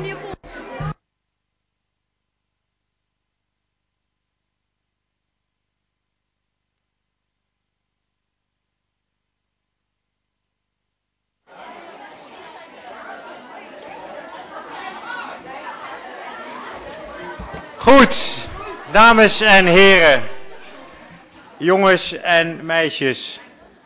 Goed, dames en heren, jongens en meisjes,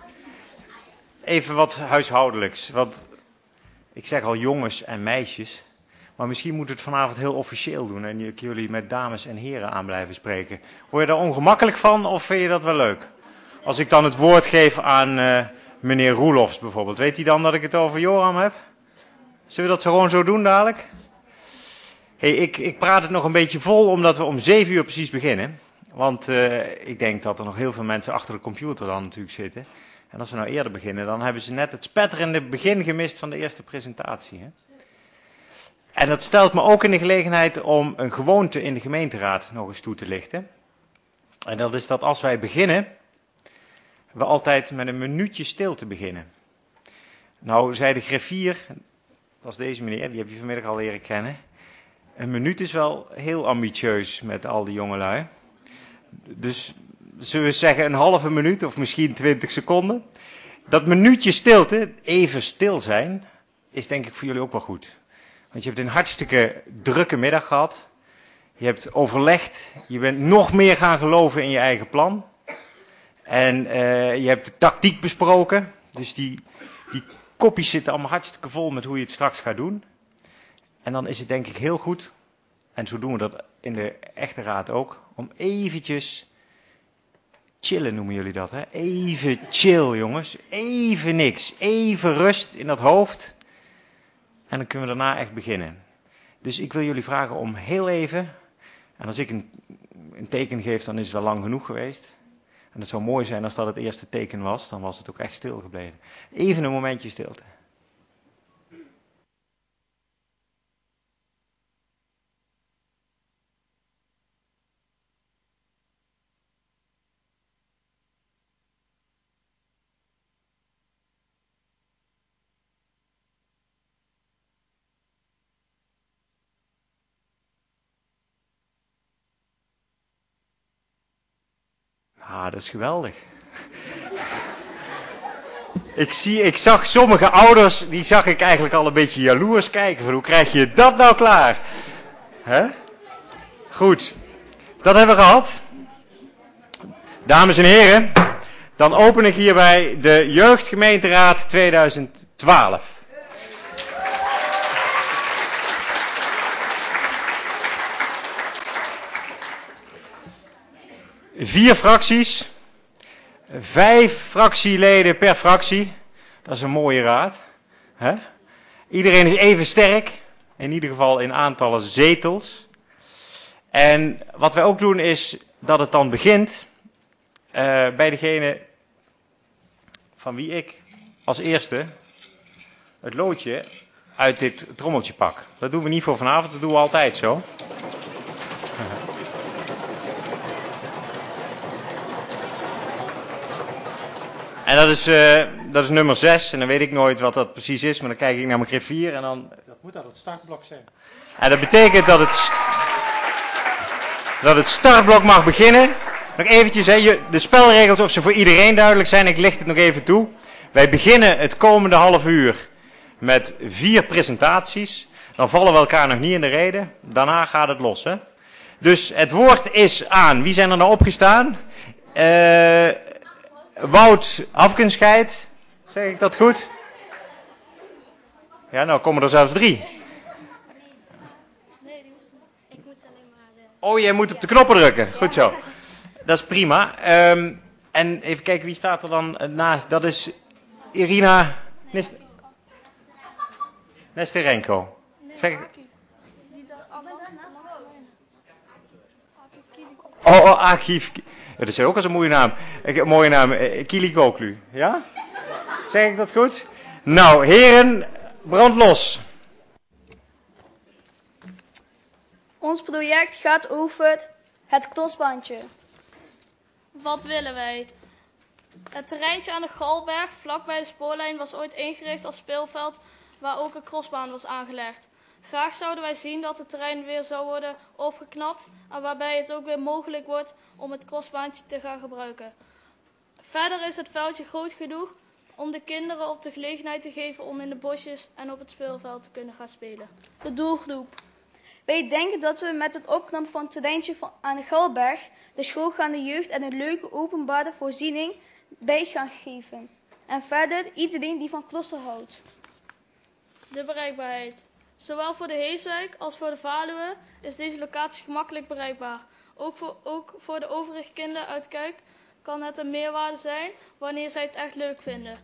even wat huishoudelijks. Want ik zeg al jongens en meisjes, maar misschien moet het vanavond heel officieel doen en ik jullie met dames en heren aan blijven spreken. Word je daar ongemakkelijk van of vind je dat wel leuk? Als ik dan het woord geef aan meneer Roelofs bijvoorbeeld, weet hij dan dat ik het over Joram heb? Zullen we dat gewoon zo doen dadelijk? Hey, ik praat het nog een beetje vol omdat we om 7 uur precies beginnen. Want ik denk dat er nog heel veel mensen achter de computer dan natuurlijk zitten. En als we nou eerder beginnen, dan hebben ze net het spetterende begin gemist van de eerste presentatie. Hè? En dat stelt me ook in de gelegenheid om een gewoonte in de gemeenteraad nog eens toe te lichten. En dat is dat als wij beginnen, we altijd met een minuutje stilte beginnen. Nou, zei de griffier, dat was deze meneer, die heb je vanmiddag al leren kennen. Een minuut is wel heel ambitieus met al die jongelui. Dus zullen we zeggen een halve minuut of misschien 20 seconden. Dat minuutje stilte, even stil zijn, is denk ik voor jullie ook wel goed. Want je hebt een hartstikke drukke middag gehad. Je hebt overlegd, je bent nog meer gaan geloven in je eigen plan. En je hebt de tactiek besproken. Dus die kopjes zitten allemaal hartstikke vol met hoe je het straks gaat doen. En dan is het denk ik heel goed, en zo doen we dat in de echte raad ook, om eventjes chillen noemen jullie dat, hè? Even chill jongens, even niks, even rust in dat hoofd. En dan kunnen we daarna echt beginnen. Dus ik wil jullie vragen om heel even, en als ik een teken geef dan is het al lang genoeg geweest. En het zou mooi zijn als dat het eerste teken was, dan was het ook echt stil gebleven. Even een momentje stilte. Ah, dat is geweldig. Ik zag sommige ouders, die zag ik eigenlijk al een beetje jaloers kijken. Van, hoe krijg je dat nou klaar? Hè? Goed, dat hebben we gehad. Dames en heren, dan open ik hierbij de Jeugdgemeenteraad 2012. Vier fracties, 5 fractieleden per fractie. Dat is een mooie raad. Hè? Iedereen is even sterk, in ieder geval in aantallen zetels. En wat wij ook doen is dat het dan begint bij degene van wie ik als eerste het loodje uit dit trommeltje pak. Dat doen we niet voor vanavond, dat doen we altijd zo. En dat is nummer 6. En dan weet ik nooit wat dat precies is. Maar dan kijk ik naar mijn griffier en dan... Dat moet dat het startblok zijn. En dat betekent dat het startblok mag beginnen. Nog eventjes, hè, de spelregels of ze voor iedereen duidelijk zijn. Ik licht het nog even toe. Wij beginnen het komende half uur met 4 presentaties. Dan vallen we elkaar nog niet in de rede. Daarna gaat het los. Hè? Dus het woord is aan. Wie zijn er nou opgestaan? Wout Afkenscheid, zeg ik dat goed? Ja, nou komen er zelfs 3. Ik moet alleen maar... Oh, jij moet op de knoppen drukken. Goed zo. Dat is prima. En even kijken, wie staat er dan naast? Dat is Irina Nesterenko. Zeg ik... Oh, Archief. Ja, dat is ook als een mooie naam. Een mooie naam. Kilikoglu. Ja? Zeg ik dat goed? Nou, heren, brand los. Ons project gaat over het Klosbandje. Wat willen wij? Het terreintje aan de Galberg, vlakbij de spoorlijn, was ooit ingericht als speelveld waar ook een crossbaan was aangelegd. Graag zouden wij zien dat het terrein weer zou worden opgeknapt en waarbij het ook weer mogelijk wordt om het crossbaantje te gaan gebruiken. Verder is het veldje groot genoeg om de kinderen op de gelegenheid te geven om in de bosjes en op het speelveld te kunnen gaan spelen. De doelgroep. Wij denken dat we met het opknappen van het terreintje aan de Galberg de schoolgaande jeugd en een leuke openbare voorziening bij gaan geven. En verder iedereen die van Kloster houdt. De bereikbaarheid. Zowel voor de Heeswijk als voor de Valuwe is deze locatie gemakkelijk bereikbaar. Ook voor de overige kinderen uit Kuik kan het een meerwaarde zijn wanneer zij het echt leuk vinden.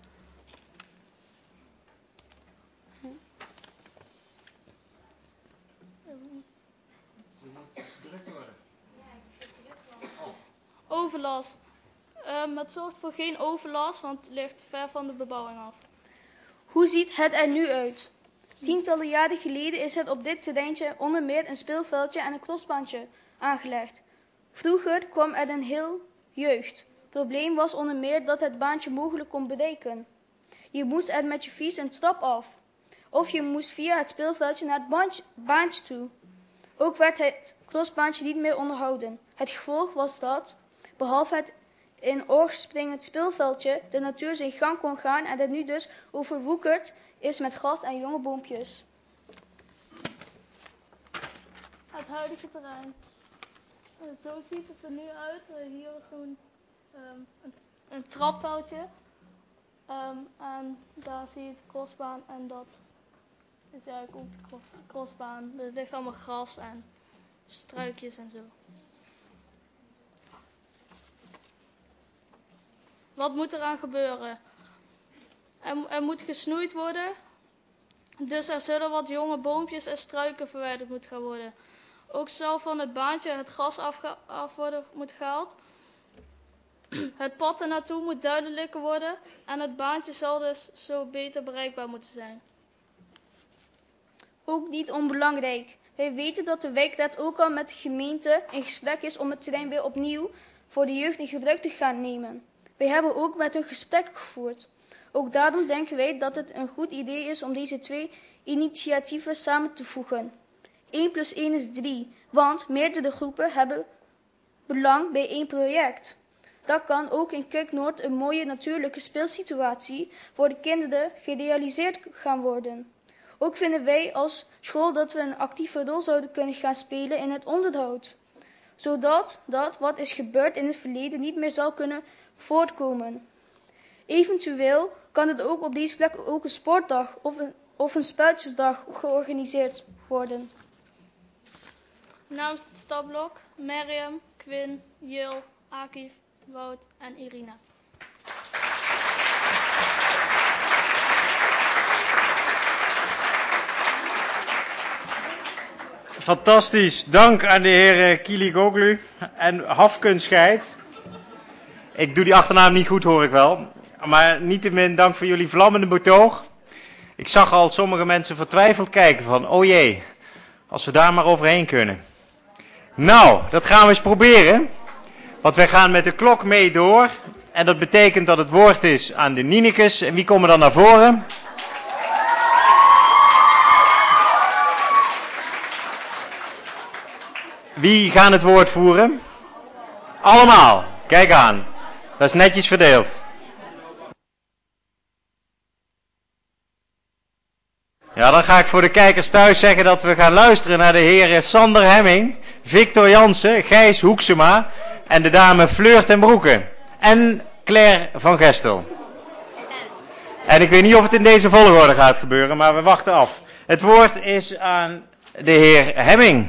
Overlast. Het zorgt voor geen overlast, want het ligt ver van de bebouwing af. Hoe ziet het er nu uit? Tientallen jaren geleden is het op dit terreintje onder meer een speelveldje en een crossbaantje aangelegd. Vroeger kwam er een heel jeugd. Het probleem was onder meer dat het baantje mogelijk kon bereiken. Je moest er met je fiets een trap af. Of je moest via het speelveldje naar het baantje toe. Ook werd het crossbaantje niet meer onderhouden. Het gevolg was dat, behalve het in oog springend speelveldje, de natuur zijn gang kon gaan en het nu dus overwoekerd is met gras en jonge boompjes. Het huidige terrein. Zo ziet het er nu uit. Hier is zo'n een trapveldje. En daar zie je de crossbaan en dat is eigenlijk ook de crossbaan. Er ligt allemaal gras en struikjes en zo. Wat moet eraan gebeuren? Er moet gesnoeid worden. Dus er zullen wat jonge boompjes en struiken verwijderd moeten gaan worden. Ook zal van het baantje het gras af worden moet gehaald. Het pad ernaartoe moet duidelijker worden. En het baantje zal dus zo beter bereikbaar moeten zijn. Ook niet onbelangrijk. Wij weten dat de wijkraad ook al met de gemeente in gesprek is om het terrein weer opnieuw voor de jeugd in gebruik te gaan nemen. Wij hebben ook met hun gesprek gevoerd. Ook daarom denken wij dat het een goed idee is om deze twee initiatieven samen te voegen. 1 + 1 is 3, want meerdere groepen hebben belang bij één project. Dat kan ook in Kuik-Noord een mooie natuurlijke speelsituatie voor de kinderen gerealiseerd gaan worden. Ook vinden wij als school dat we een actieve rol zouden kunnen gaan spelen in het onderhoud. Zodat dat wat is gebeurd in het verleden niet meer zal kunnen voortkomen. Eventueel kan het ook op deze plek ook een sportdag of een spelletjesdag georganiseerd worden. Namens het stapblok Merriam, Quinn, Jil, Akif, Wout en Irina. Fantastisch. Dank aan de heer Kiligoglu en Hafkunschheid. Ik doe die achternaam niet goed, hoor ik wel. Maar niettemin dank voor jullie vlammende betoog. Ik zag al sommige mensen vertwijfeld kijken van, oh jee, als we daar maar overheen kunnen. Nou, dat gaan we eens proberen. Want wij gaan met de klok mee door. En dat betekent dat het woord is aan de Nienekes. En wie komen dan naar voren? Wie gaan het woord voeren? Allemaal. Kijk aan. Dat is netjes verdeeld. Ja, dan ga ik voor de kijkers thuis zeggen dat we gaan luisteren naar de heren Sander Hemming, Victor Jansen, Gijs Hoeksema en de dame Fleur ten Broeke. En Claire van Gestel. En ik weet niet of het in deze volgorde gaat gebeuren, maar we wachten af. Het woord is aan de heer Hemming.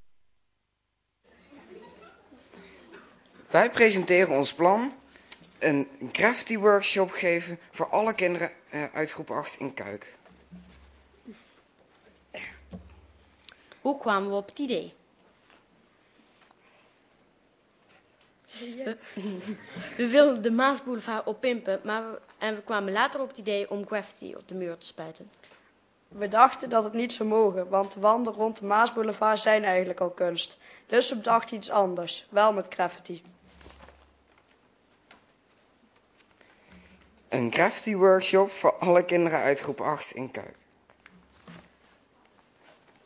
Wij presenteren ons plan een graffiti workshop geven voor alle kinderen uit groep 8 in Kuik. Hoe kwamen we op het idee? We wilden de Maasboulevard oppimpen, en we kwamen later op het idee om graffiti op de muur te spuiten. We dachten dat het niet zou mogen, want de wanden rond de Maasboulevard zijn eigenlijk al kunst. Dus we bedachten iets anders, wel met graffiti. Een graffiti workshop voor alle kinderen uit groep 8 in Kuik.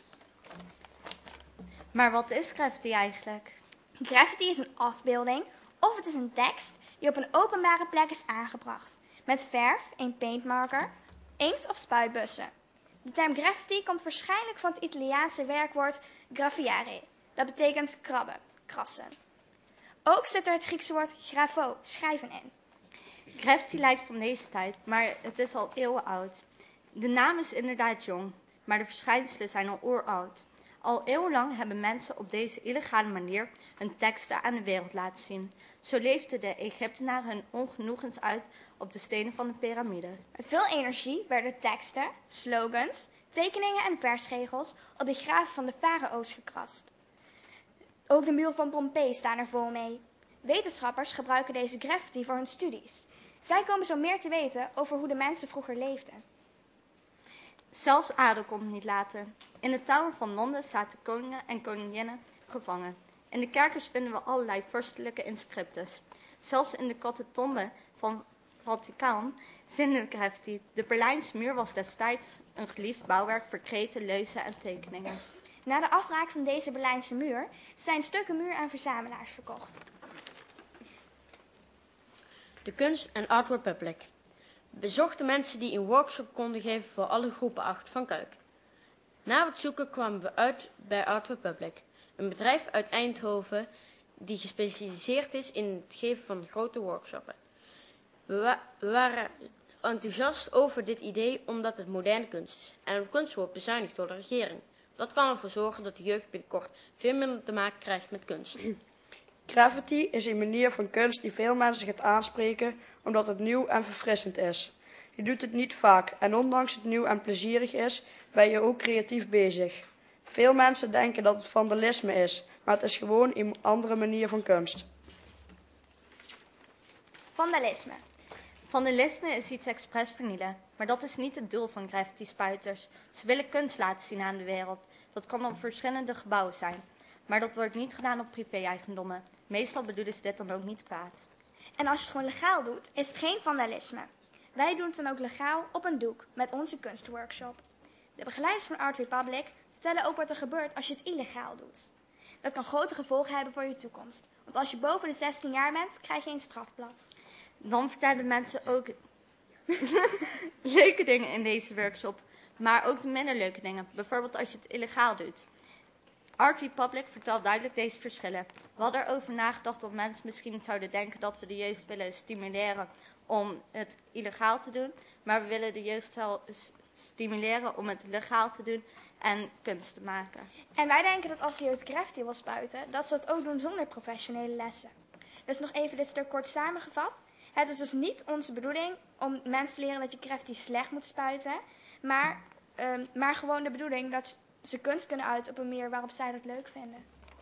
Maar wat is graffiti eigenlijk? Graffiti is een afbeelding of het is een tekst die op een openbare plek is aangebracht. Met verf, een paintmarker, inkt of spuitbussen. De term graffiti komt waarschijnlijk van het Italiaanse werkwoord graffiare. Dat betekent krabben, krassen. Ook zit er het Griekse woord grafo, schrijven in. Graffiti lijkt van deze tijd, maar het is al eeuwen oud. De naam is inderdaad jong, maar de verschijnselen zijn al oeroud. Al eeuwenlang hebben mensen op deze illegale manier hun teksten aan de wereld laten zien. Zo leefden de Egyptenaren hun ongenoegens uit op de stenen van de piramide. Met veel energie werden teksten, slogans, tekeningen en persregels op de graven van de farao's gekrast. Ook de muren van Pompeii staan er vol mee. Wetenschappers gebruiken deze graffiti voor hun studies. Zij komen zo meer te weten over hoe de mensen vroeger leefden. Zelfs adel kon het niet laten. In de Tower van Londen zaten koningen en koninginnen gevangen. In de kerkers vinden we allerlei vorstelijke inscripties. Zelfs in de catatomben van Vaticaan vinden we graffiti. De Berlijnse muur was destijds een geliefd bouwwerk voor kreten, leuzen en tekeningen. Na de afbraak van deze Berlijnse muur zijn stukken muur aan verzamelaars verkocht. De Kunst en Art Republic. Bezochten mensen die een workshop konden geven voor alle groepen 8 van Kuik. Na wat zoeken kwamen we uit bij Art Republic, een bedrijf uit Eindhoven die gespecialiseerd is in het geven van grote workshoppen. We waren enthousiast over dit idee omdat het moderne kunst is en de kunst wordt bezuinigd door de regering. Dat kan ervoor zorgen dat de jeugd binnenkort veel minder te maken krijgt met kunst. Graffiti is een manier van kunst die veel mensen gaat aanspreken omdat het nieuw en verfrissend is. Je doet het niet vaak en ondanks het nieuw en plezierig is, ben je ook creatief bezig. Veel mensen denken dat het vandalisme is, maar het is gewoon een andere manier van kunst. Vandalisme. Vandalisme is iets expres vernielen, maar dat is niet het doel van graffiti-spuiters. Ze willen kunst laten zien aan de wereld. Dat kan op verschillende gebouwen zijn, maar dat wordt niet gedaan op privé-eigendommen. Meestal bedoelen ze dit dan ook niet kwaad. En als je het gewoon legaal doet, is het geen vandalisme. Wij doen het dan ook legaal op een doek met onze kunstworkshop. De begeleiders van Art Republic vertellen ook wat er gebeurt als je het illegaal doet. Dat kan grote gevolgen hebben voor je toekomst. Want als je boven de 16 jaar bent, krijg je een strafblad. Dan vertellen mensen ook leuke dingen in deze workshop, maar ook de minder leuke dingen. Bijvoorbeeld als je het illegaal doet. Art Republic vertelt duidelijk deze verschillen. We hadden erover nagedacht dat mensen misschien zouden denken dat we de jeugd willen stimuleren om het illegaal te doen. Maar we willen de jeugd stimuleren om het legaal te doen en kunst te maken. En wij denken dat als de jeugd graffiti wil spuiten, dat ze dat ook doen zonder professionele lessen. Dus nog even dit stuk kort samengevat. Het is dus niet onze bedoeling om mensen te leren dat je graffiti slecht moet spuiten. Maar gewoon de bedoeling dat ze kunst kunnen uiten op een manier waarop zij dat leuk vinden.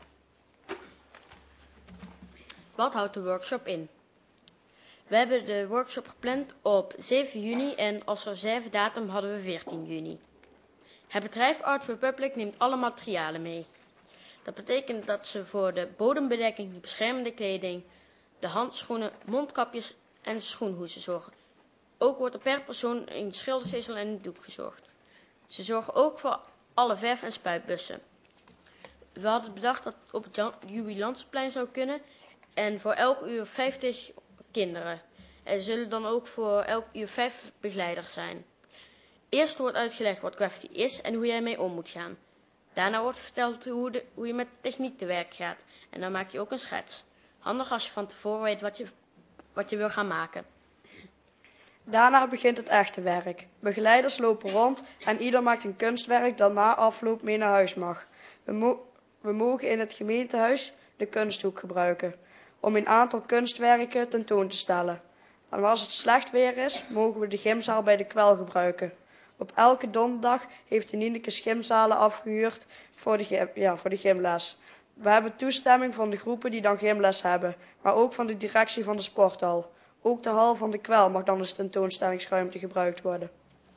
Wat houdt de workshop in? We hebben de workshop gepland op 7 juni en als reservedatum hadden we 14 juni. Het bedrijf Art Republic neemt alle materialen mee. Dat betekent dat ze voor de bodembedekking, de beschermende kleding, de handschoenen, mondkapjes en schoenhoezen zorgen. Ook wordt er per persoon een schilderzezel en een doek gezorgd. Ze zorgen ook voor alle verf- en spuitbussen. We hadden bedacht dat het op het Jubilantsplein zou kunnen en voor elk uur 50 kinderen. Er zullen dan ook voor elk uur 5 begeleiders zijn. Eerst wordt uitgelegd wat graffiti is en hoe je ermee om moet gaan. Daarna wordt verteld hoe je met techniek te werk gaat en dan maak je ook een schets. Handig als je van tevoren weet wat je wil gaan maken. Daarna begint het echte werk. Begeleiders lopen rond en ieder maakt een kunstwerk dat na afloop mee naar huis mag. We mogen in het gemeentehuis de kunsthoek gebruiken om een aantal kunstwerken tentoon te stellen. En als het slecht weer is, mogen we de gymzaal bij de Kwel gebruiken. Op elke donderdag heeft de Nieneke gymzalen afgehuurd voor de gymles. We hebben toestemming van de groepen die dan gymles hebben, maar ook van de directie van de sporthal. Ook de hal van de Kwel mag dan als tentoonstellingsruimte gebruikt worden.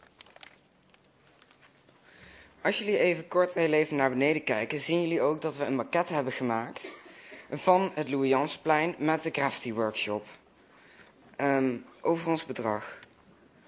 Als jullie even kort heel even naar beneden kijken, zien jullie ook dat we een maquette hebben gemaakt van het Louis Jansplein met de graffiti workshop. Over ons bedrag.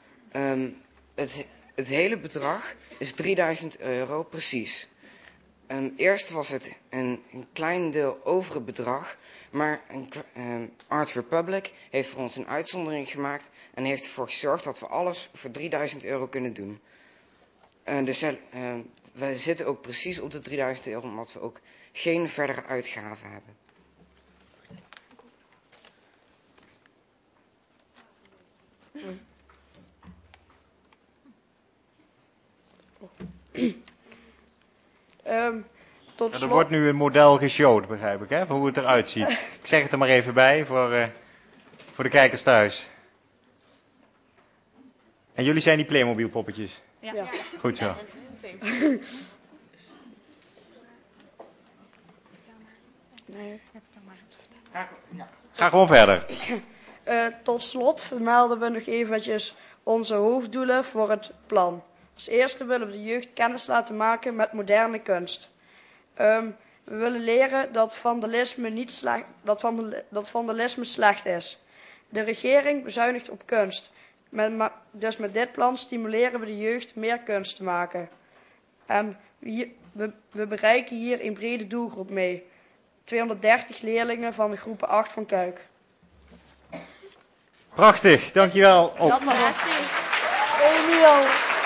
Het hele bedrag is €3000 precies. Eerst was het een klein deel over het bedrag, maar Art Republic heeft voor ons een uitzondering gemaakt en heeft ervoor gezorgd dat we alles voor €3000 kunnen doen. Dus we zitten ook precies op de €3000, omdat we ook geen verdere uitgaven hebben. Tot Er slot, wordt nu een model geshowd, begrijp ik, hè, van hoe het eruit ziet. Ik zeg het er maar even bij voor de kijkers thuis. En jullie zijn die Playmobil poppetjes? Ja. Goed zo. Nee. Ga gewoon verder. Tot slot vermelden we nog eventjes onze hoofddoelen voor het plan. Als eerste willen we de jeugd kennis laten maken met moderne kunst. We willen leren dat vandalisme slecht is. De regering bezuinigt op kunst. Dus met dit plan stimuleren we de jeugd meer kunst te maken. En we bereiken hier een brede doelgroep mee. 230 leerlingen van de groepen 8 van Kuik. Prachtig, dankjewel. Oh, Dat was het. Emiel.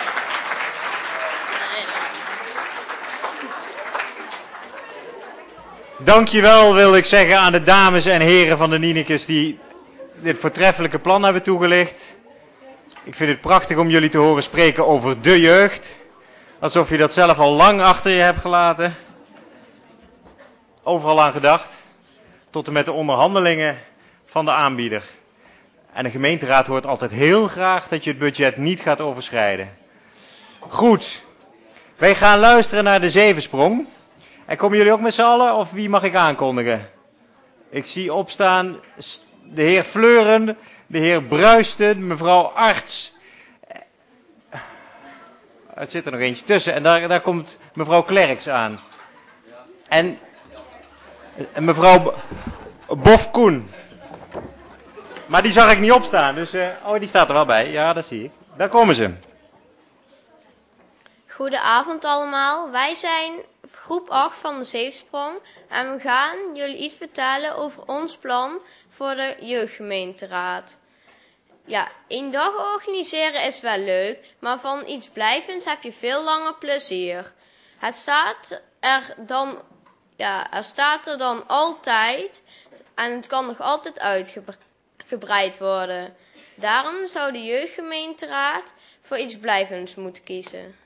dankjewel wil ik zeggen aan de dames en heren van de Nienekes die dit voortreffelijke plan hebben toegelicht. Ik vind het prachtig om jullie te horen spreken over de jeugd. Alsof je dat zelf al lang achter je hebt gelaten. Overal aan gedacht. Tot en met de onderhandelingen van de aanbieder. En de gemeenteraad hoort altijd heel graag dat je het budget niet gaat overschrijden. Goed. Wij gaan luisteren naar de zevensprong. En komen jullie ook met z'n allen of wie mag ik aankondigen? Ik zie opstaan de heer Fleuren, de heer Bruisten, mevrouw Arts. Er zit er nog eentje tussen en daar komt mevrouw Klerks aan. En mevrouw Bofkoen. Maar die zag ik niet opstaan, dus die staat er wel bij. Ja, dat zie ik. Daar komen ze. Goedenavond allemaal. Wij zijn groep 8 van de Zeefsprong en we gaan jullie iets vertellen over ons plan voor de jeugdgemeenteraad. Ja, 1 dag organiseren is wel leuk, maar van iets blijvends heb je veel langer plezier. Het staat er dan altijd en het kan nog altijd uitgebreid worden. Daarom zou de jeugdgemeenteraad voor iets blijvends moeten kiezen.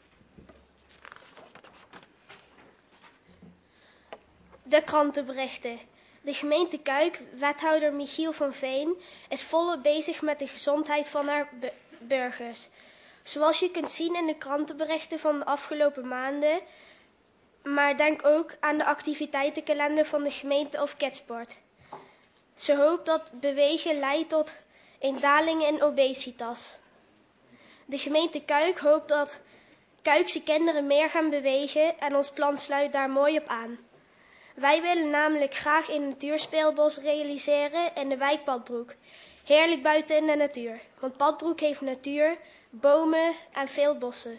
De krantenberichten. De gemeente Kuik, wethouder Michiel van Veen, is volop bezig met de gezondheid van haar burgers. Zoals je kunt zien in de krantenberichten van de afgelopen maanden. Maar denk ook aan de activiteitenkalender van de gemeente of Ketsport. Ze hoopt dat bewegen leidt tot een daling in obesitas. De gemeente Kuik hoopt dat Kuikse kinderen meer gaan bewegen en ons plan sluit daar mooi op aan. Wij willen namelijk graag een natuurspeelbos realiseren in de wijk Padbroek. Heerlijk buiten in de natuur, want Padbroek heeft natuur, bomen en veel bossen.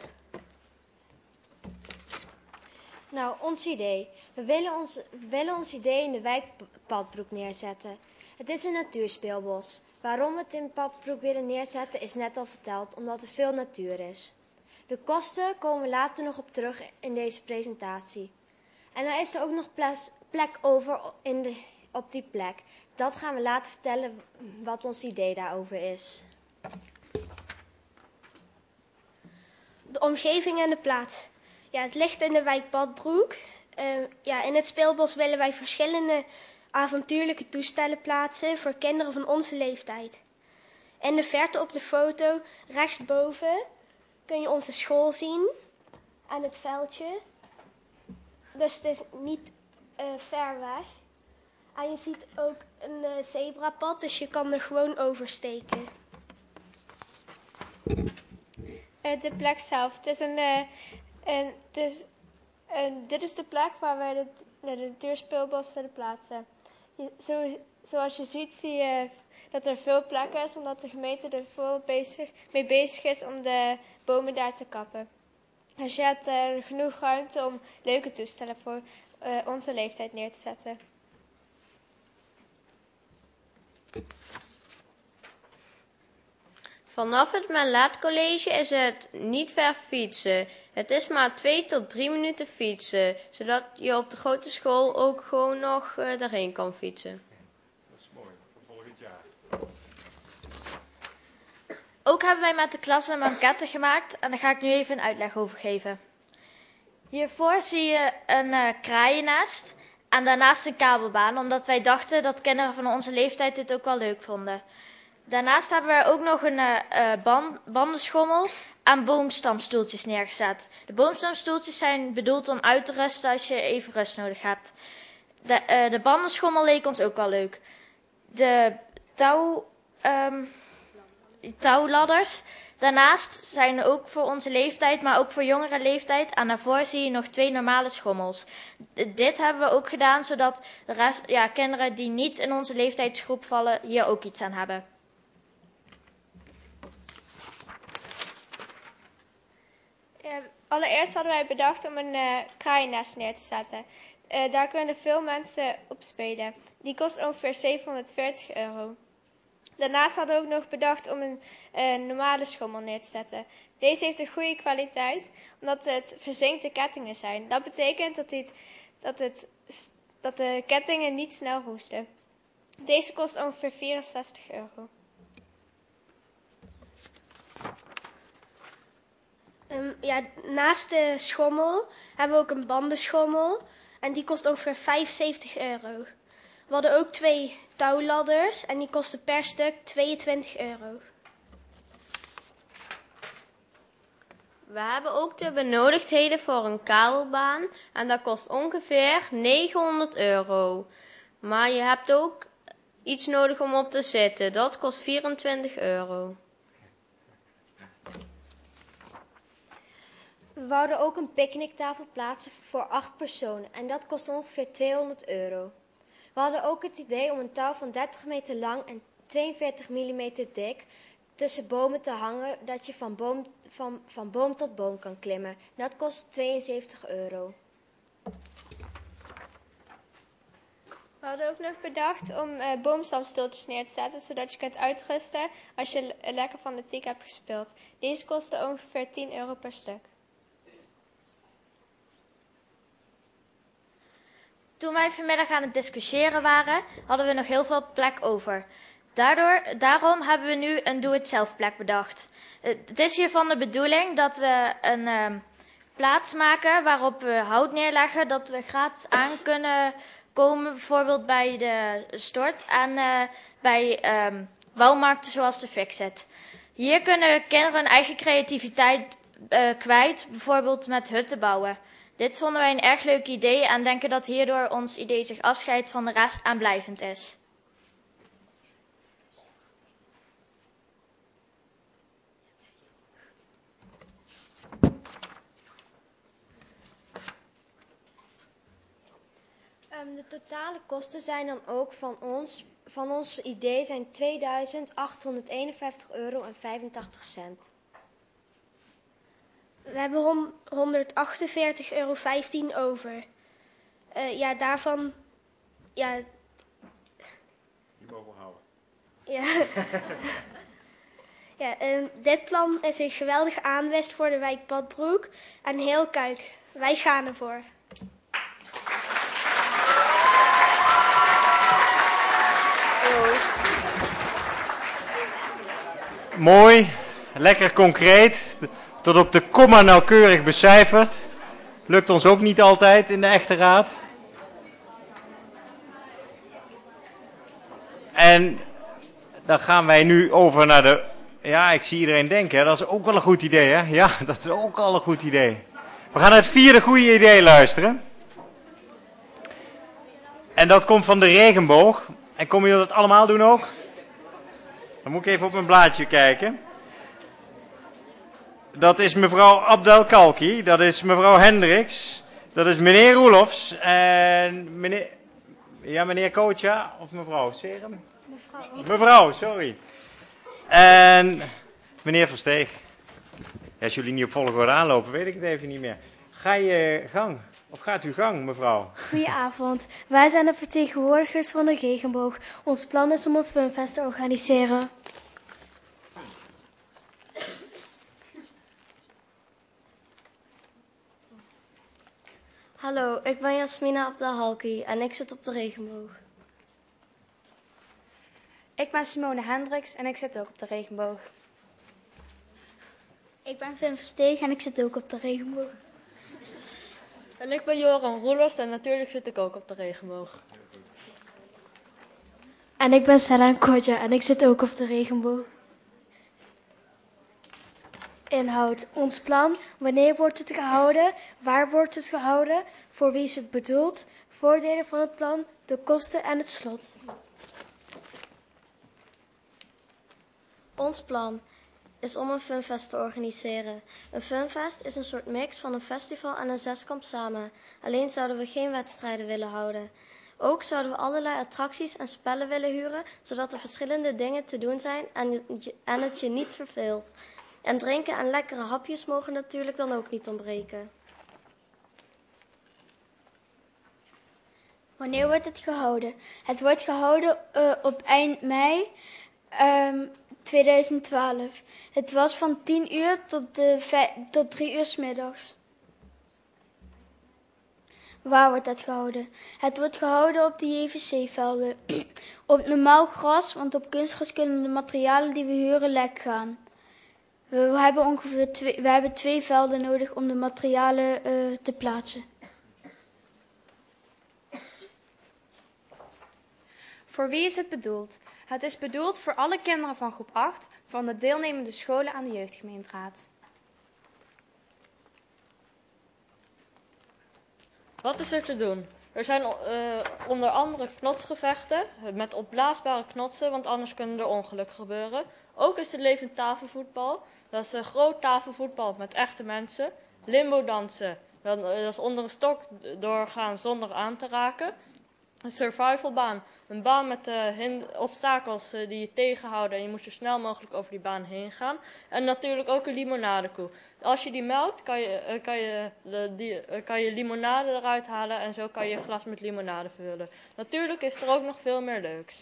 Nou, ons idee. We willen ons idee in de wijk Padbroek neerzetten. Het is een natuurspeelbos. Waarom we het in Padbroek willen neerzetten is net al verteld, omdat er veel natuur is. De kosten komen we later nog op terug in deze presentatie. En er is er ook nog plek over op die plek. Dat gaan we later vertellen wat ons idee daarover is. De omgeving en de plaats. Ja, het ligt in de wijk Padbroek. In het speelbos willen wij verschillende avontuurlijke toestellen plaatsen voor kinderen van onze leeftijd. In de verte op de foto, rechtsboven, kun je onze school zien en het veldje. Dus het is niet ver weg. En je ziet ook een zebrapad, dus je kan er gewoon oversteken. De plek zelf. Dit is de plek waar wij de natuurspeelbos willen plaatsen. Zoals je ziet, zie je dat er veel plek is, omdat de gemeente er veel mee bezig is om de bomen daar te kappen. Dus je hebt genoeg ruimte om leuke toestellen voor onze leeftijd neer te zetten. Vanaf het Menlaat College is het niet ver fietsen. Het is maar 2 tot 3 minuten fietsen, zodat je op de grote school ook gewoon nog daarheen kan fietsen. Dat is mooi, voor volgend jaar. Ook hebben wij met de klas een maquette gemaakt en daar ga ik nu even een uitleg over geven. Hiervoor zie je een kraaiennest en daarnaast een kabelbaan, omdat wij dachten dat kinderen van onze leeftijd dit ook wel leuk vonden. Daarnaast hebben we ook nog een bandenschommel en boomstamstoeltjes neergezet. De boomstamstoeltjes zijn bedoeld om uit te rusten als je even rust nodig hebt. De bandenschommel leek ons ook wel leuk. De touwladders daarnaast zijn ook voor onze leeftijd, maar ook voor jongere leeftijd. En daarvoor zie je nog 2 normale schommels. Dit hebben we ook gedaan, zodat de rest, kinderen die niet in onze leeftijdsgroep vallen, hier ook iets aan hebben. Allereerst hadden wij bedacht om een kraaiennest neer te zetten. Daar kunnen veel mensen op spelen. Die kost ongeveer €740. Daarnaast hadden we ook nog bedacht om een normale schommel neer te zetten. Deze heeft een goede kwaliteit, omdat het verzinkte kettingen zijn. Dat betekent dat de kettingen niet snel roesten. Deze kost ongeveer €64. Naast de schommel hebben we ook een bandenschommel. En die kost ongeveer €75. We hadden ook 2 touwladders en die kosten per stuk €22. We hebben ook de benodigdheden voor een kabelbaan en dat kost ongeveer €900. Maar je hebt ook iets nodig om op te zitten. Dat kost €24. We wouden ook een picknicktafel plaatsen voor 8 personen en dat kost ongeveer €200. We hadden ook het idee om een touw van 30 meter lang en 42 mm dik tussen bomen te hangen, dat je van boom tot boom kan klimmen. Dat kost €72. We hadden ook nog bedacht om boomstamstoeltjes neer te zetten, zodat je kunt uitrusten als je lekker fanatiek hebt gespeeld. Deze kosten ongeveer €10 per stuk. Toen wij vanmiddag aan het discussiëren waren, hadden we nog heel veel plek over. Daarom hebben we nu een doe-het-zelf plek bedacht. Het is hiervan de bedoeling dat we een plaats maken waarop we hout neerleggen, dat we gratis aan kunnen komen, bijvoorbeeld bij de stort en bij bouwmarkten zoals de Fixit. Hier kunnen kinderen hun eigen creativiteit kwijt, bijvoorbeeld met hutten bouwen. Dit vonden wij een erg leuk idee en denken dat hierdoor ons idee zich afscheidt van de rest en blijvend is. De totale kosten zijn dan ook van ons idee zijn €2.851,85. We hebben €148,15 over. Daarvan... Ja. Die mogen we houden. Dit plan is een geweldige aanwinst voor de wijk Badbroek en heel Kuik. Wij gaan ervoor. Mooi, lekker concreet, tot op de komma nauwkeurig becijferd. Lukt ons ook niet altijd in de echte raad. En dan gaan wij nu over naar de... Ja, ik zie iedereen denken, hè? Dat is ook wel een goed idee, hè? Ja, dat is ook al een goed idee. We gaan naar het 4e goede idee luisteren. En dat komt van de regenboog. En komen jullie dat allemaal doen ook? Dan moet ik even op mijn blaadje kijken. Dat is mevrouw Abdelkalki, dat is mevrouw Hendricks, dat is meneer Roelofs en meneer... Ja, meneer Kootja of mevrouw Serum? Mevrouw, sorry. En meneer Versteeg. Ja, als jullie niet op volgorde aanlopen, weet ik het even niet meer. Ga je gang, of gaat u gang, mevrouw? Goedenavond, wij zijn de vertegenwoordigers van de regenboog. Ons plan is om een funfest te organiseren. Hallo, ik ben Jasmina Abdelhalki en ik zit op de regenboog. Ik ben Simone Hendricks en ik zit ook op de regenboog. Ik ben Vin Versteeg en ik zit ook op de regenboog. En ik ben Joran Roelers en natuurlijk zit ik ook op de regenboog. En ik ben Sella Kodja en ik zit ook op de regenboog. Inhoud, ons plan, wanneer wordt het gehouden, waar wordt het gehouden, voor wie is het bedoeld, voordelen van het plan, de kosten en het slot. Ons plan is om een funfest te organiseren. Een funfest is een soort mix van een festival en een zeskamp samen. Alleen zouden we geen wedstrijden willen houden. Ook zouden we allerlei attracties en spellen willen huren, zodat er verschillende dingen te doen zijn en het je niet verveelt. En drinken en lekkere hapjes mogen natuurlijk dan ook niet ontbreken. Wanneer wordt het gehouden? Het wordt gehouden op eind mei 2012. Het was van 10 uur tot 3 uur 's middags. Waar wordt het gehouden? Het wordt gehouden op de JVC-velden. Op normaal gras, want op kunstgras kunnen de materialen die we huren lek gaan. We hebben 2 velden nodig om de materialen te plaatsen. Voor wie is het bedoeld? Het is bedoeld voor alle kinderen van groep 8 van de deelnemende scholen aan de jeugdgemeenteraad. Wat is er te doen? Er zijn onder andere knotsgevechten met opblaasbare knotsen, want anders kunnen er ongelukken gebeuren. Ook is er levend tafelvoetbal. Dat is een groot tafelvoetbal met echte mensen. Limbo dansen. Dat is onder een stok doorgaan zonder aan te raken. Een survivalbaan. Een baan met obstakels die je tegenhouden en je moet zo snel mogelijk over die baan heen gaan. En natuurlijk ook een limonadekoe. Als je die melkt, kan je limonade eruit halen en zo kan je een glas met limonade vullen. Natuurlijk is er ook nog veel meer leuks.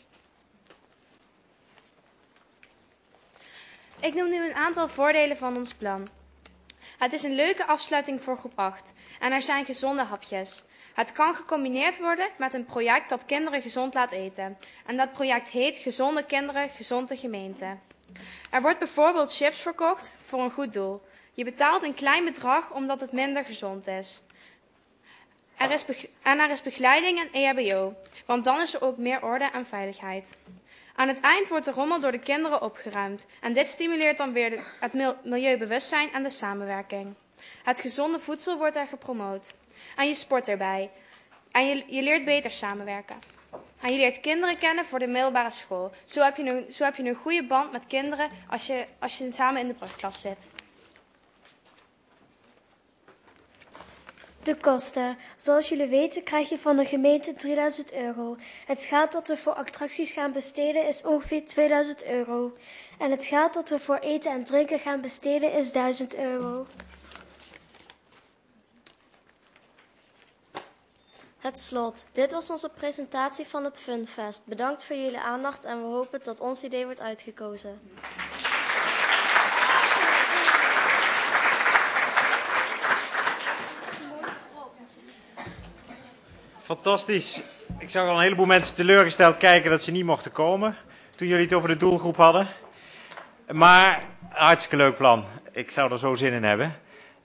Ik noem nu een aantal voordelen van ons plan. Het is een leuke afsluiting voor groep 8 en er zijn gezonde hapjes. Het kan gecombineerd worden met een project dat kinderen gezond laat eten. En dat project heet Gezonde Kinderen, Gezonde Gemeente. Er wordt bijvoorbeeld chips verkocht voor een goed doel. Je betaalt een klein bedrag omdat het minder gezond is. Er is begeleiding en EHBO, want dan is er ook meer orde en veiligheid. Aan het eind wordt de rommel door de kinderen opgeruimd. En dit stimuleert dan weer het milieubewustzijn en de samenwerking. Het gezonde voedsel wordt er gepromoot. En je sport erbij. En je leert beter samenwerken. En je leert kinderen kennen voor de middelbare school. Zo heb je een goede band met kinderen als je samen in de brugklas zit. De kosten. Zoals jullie weten krijg je van de gemeente 3000 euro. Het geld dat we voor attracties gaan besteden is ongeveer 2000 euro. En het geld dat we voor eten en drinken gaan besteden is 1000 euro. Het slot. Dit was onze presentatie van het Funfest. Bedankt voor jullie aandacht en we hopen dat ons idee wordt uitgekozen. Fantastisch. Ik zag al een heleboel mensen teleurgesteld kijken dat ze niet mochten komen toen jullie het over de doelgroep hadden. Maar hartstikke leuk plan. Ik zou er zo zin in hebben.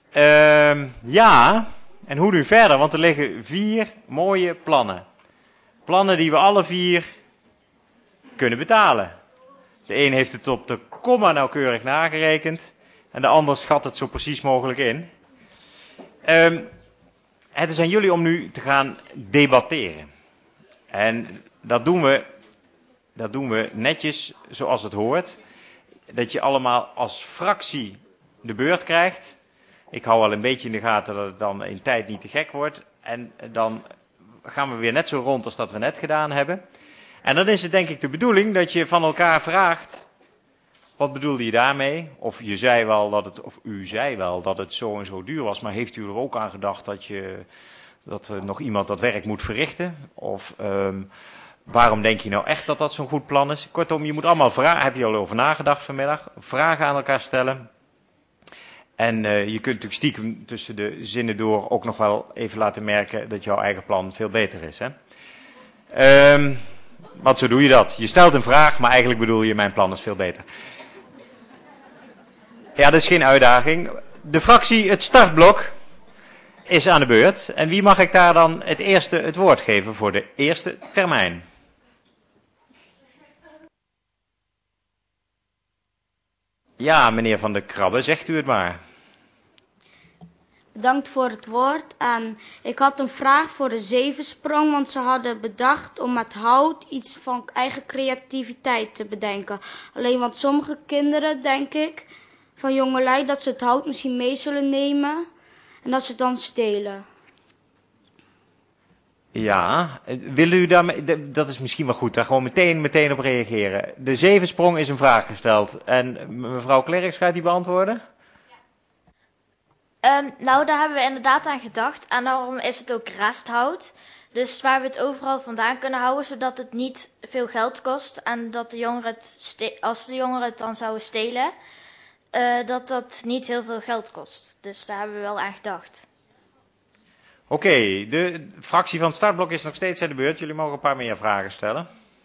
Ja, en hoe nu verder? Want er liggen 4 mooie plannen. Plannen die we alle 4 kunnen betalen. De een heeft het op de komma nauwkeurig nagerekend en de ander schat het zo precies mogelijk in. Het is aan jullie om nu te gaan debatteren. En dat doen we netjes zoals het hoort. Dat je allemaal als fractie de beurt krijgt. Ik hou al een beetje in de gaten dat het dan in tijd niet te gek wordt. En dan gaan we weer net zo rond als dat we net gedaan hebben. En dan is het denk ik de bedoeling dat je van elkaar vraagt Wat bedoelde je daarmee? Of je zei wel dat het, of u zei wel dat het zo en zo duur was, maar heeft u er ook aan gedacht dat nog iemand dat werk moet verrichten? Of waarom denk je nou echt dat dat zo'n goed plan is? Kortom, je moet allemaal vragen, heb je al over nagedacht vanmiddag, vragen aan elkaar stellen. En je kunt natuurlijk stiekem tussen de zinnen door ook nog wel even laten merken dat jouw eigen plan veel beter is. Hè? Want zo doe je dat. Je stelt een vraag, maar eigenlijk bedoel je mijn plan is veel beter. Ja, dat is geen uitdaging. De fractie, het startblok, is aan de beurt. En wie mag ik daar dan het eerste het woord geven voor de eerste termijn? Ja, meneer Van der Krabbe, zegt u het maar. Bedankt voor het woord. En ik had een vraag voor de zevensprong, want ze hadden bedacht om met hout iets van eigen creativiteit te bedenken. Alleen want sommige kinderen, denk ik, van jongelui, dat ze het hout misschien mee zullen nemen en dat ze het dan stelen. Ja, wil u daarmee, dat is misschien wel goed, daar gewoon meteen op reageren. De zevensprong is een vraag gesteld en mevrouw Klerks gaat die beantwoorden? Nou, daar hebben we inderdaad aan gedacht en daarom is het ook resthout. Dus waar we het overal vandaan kunnen houden, zodat het niet veel geld kost en dat de jongeren als de jongeren het dan zouden stelen, dat dat niet heel veel geld kost. Dus daar hebben we wel aan gedacht. Oké, de fractie van het startblok is nog steeds aan de beurt. Jullie mogen een paar meer vragen stellen.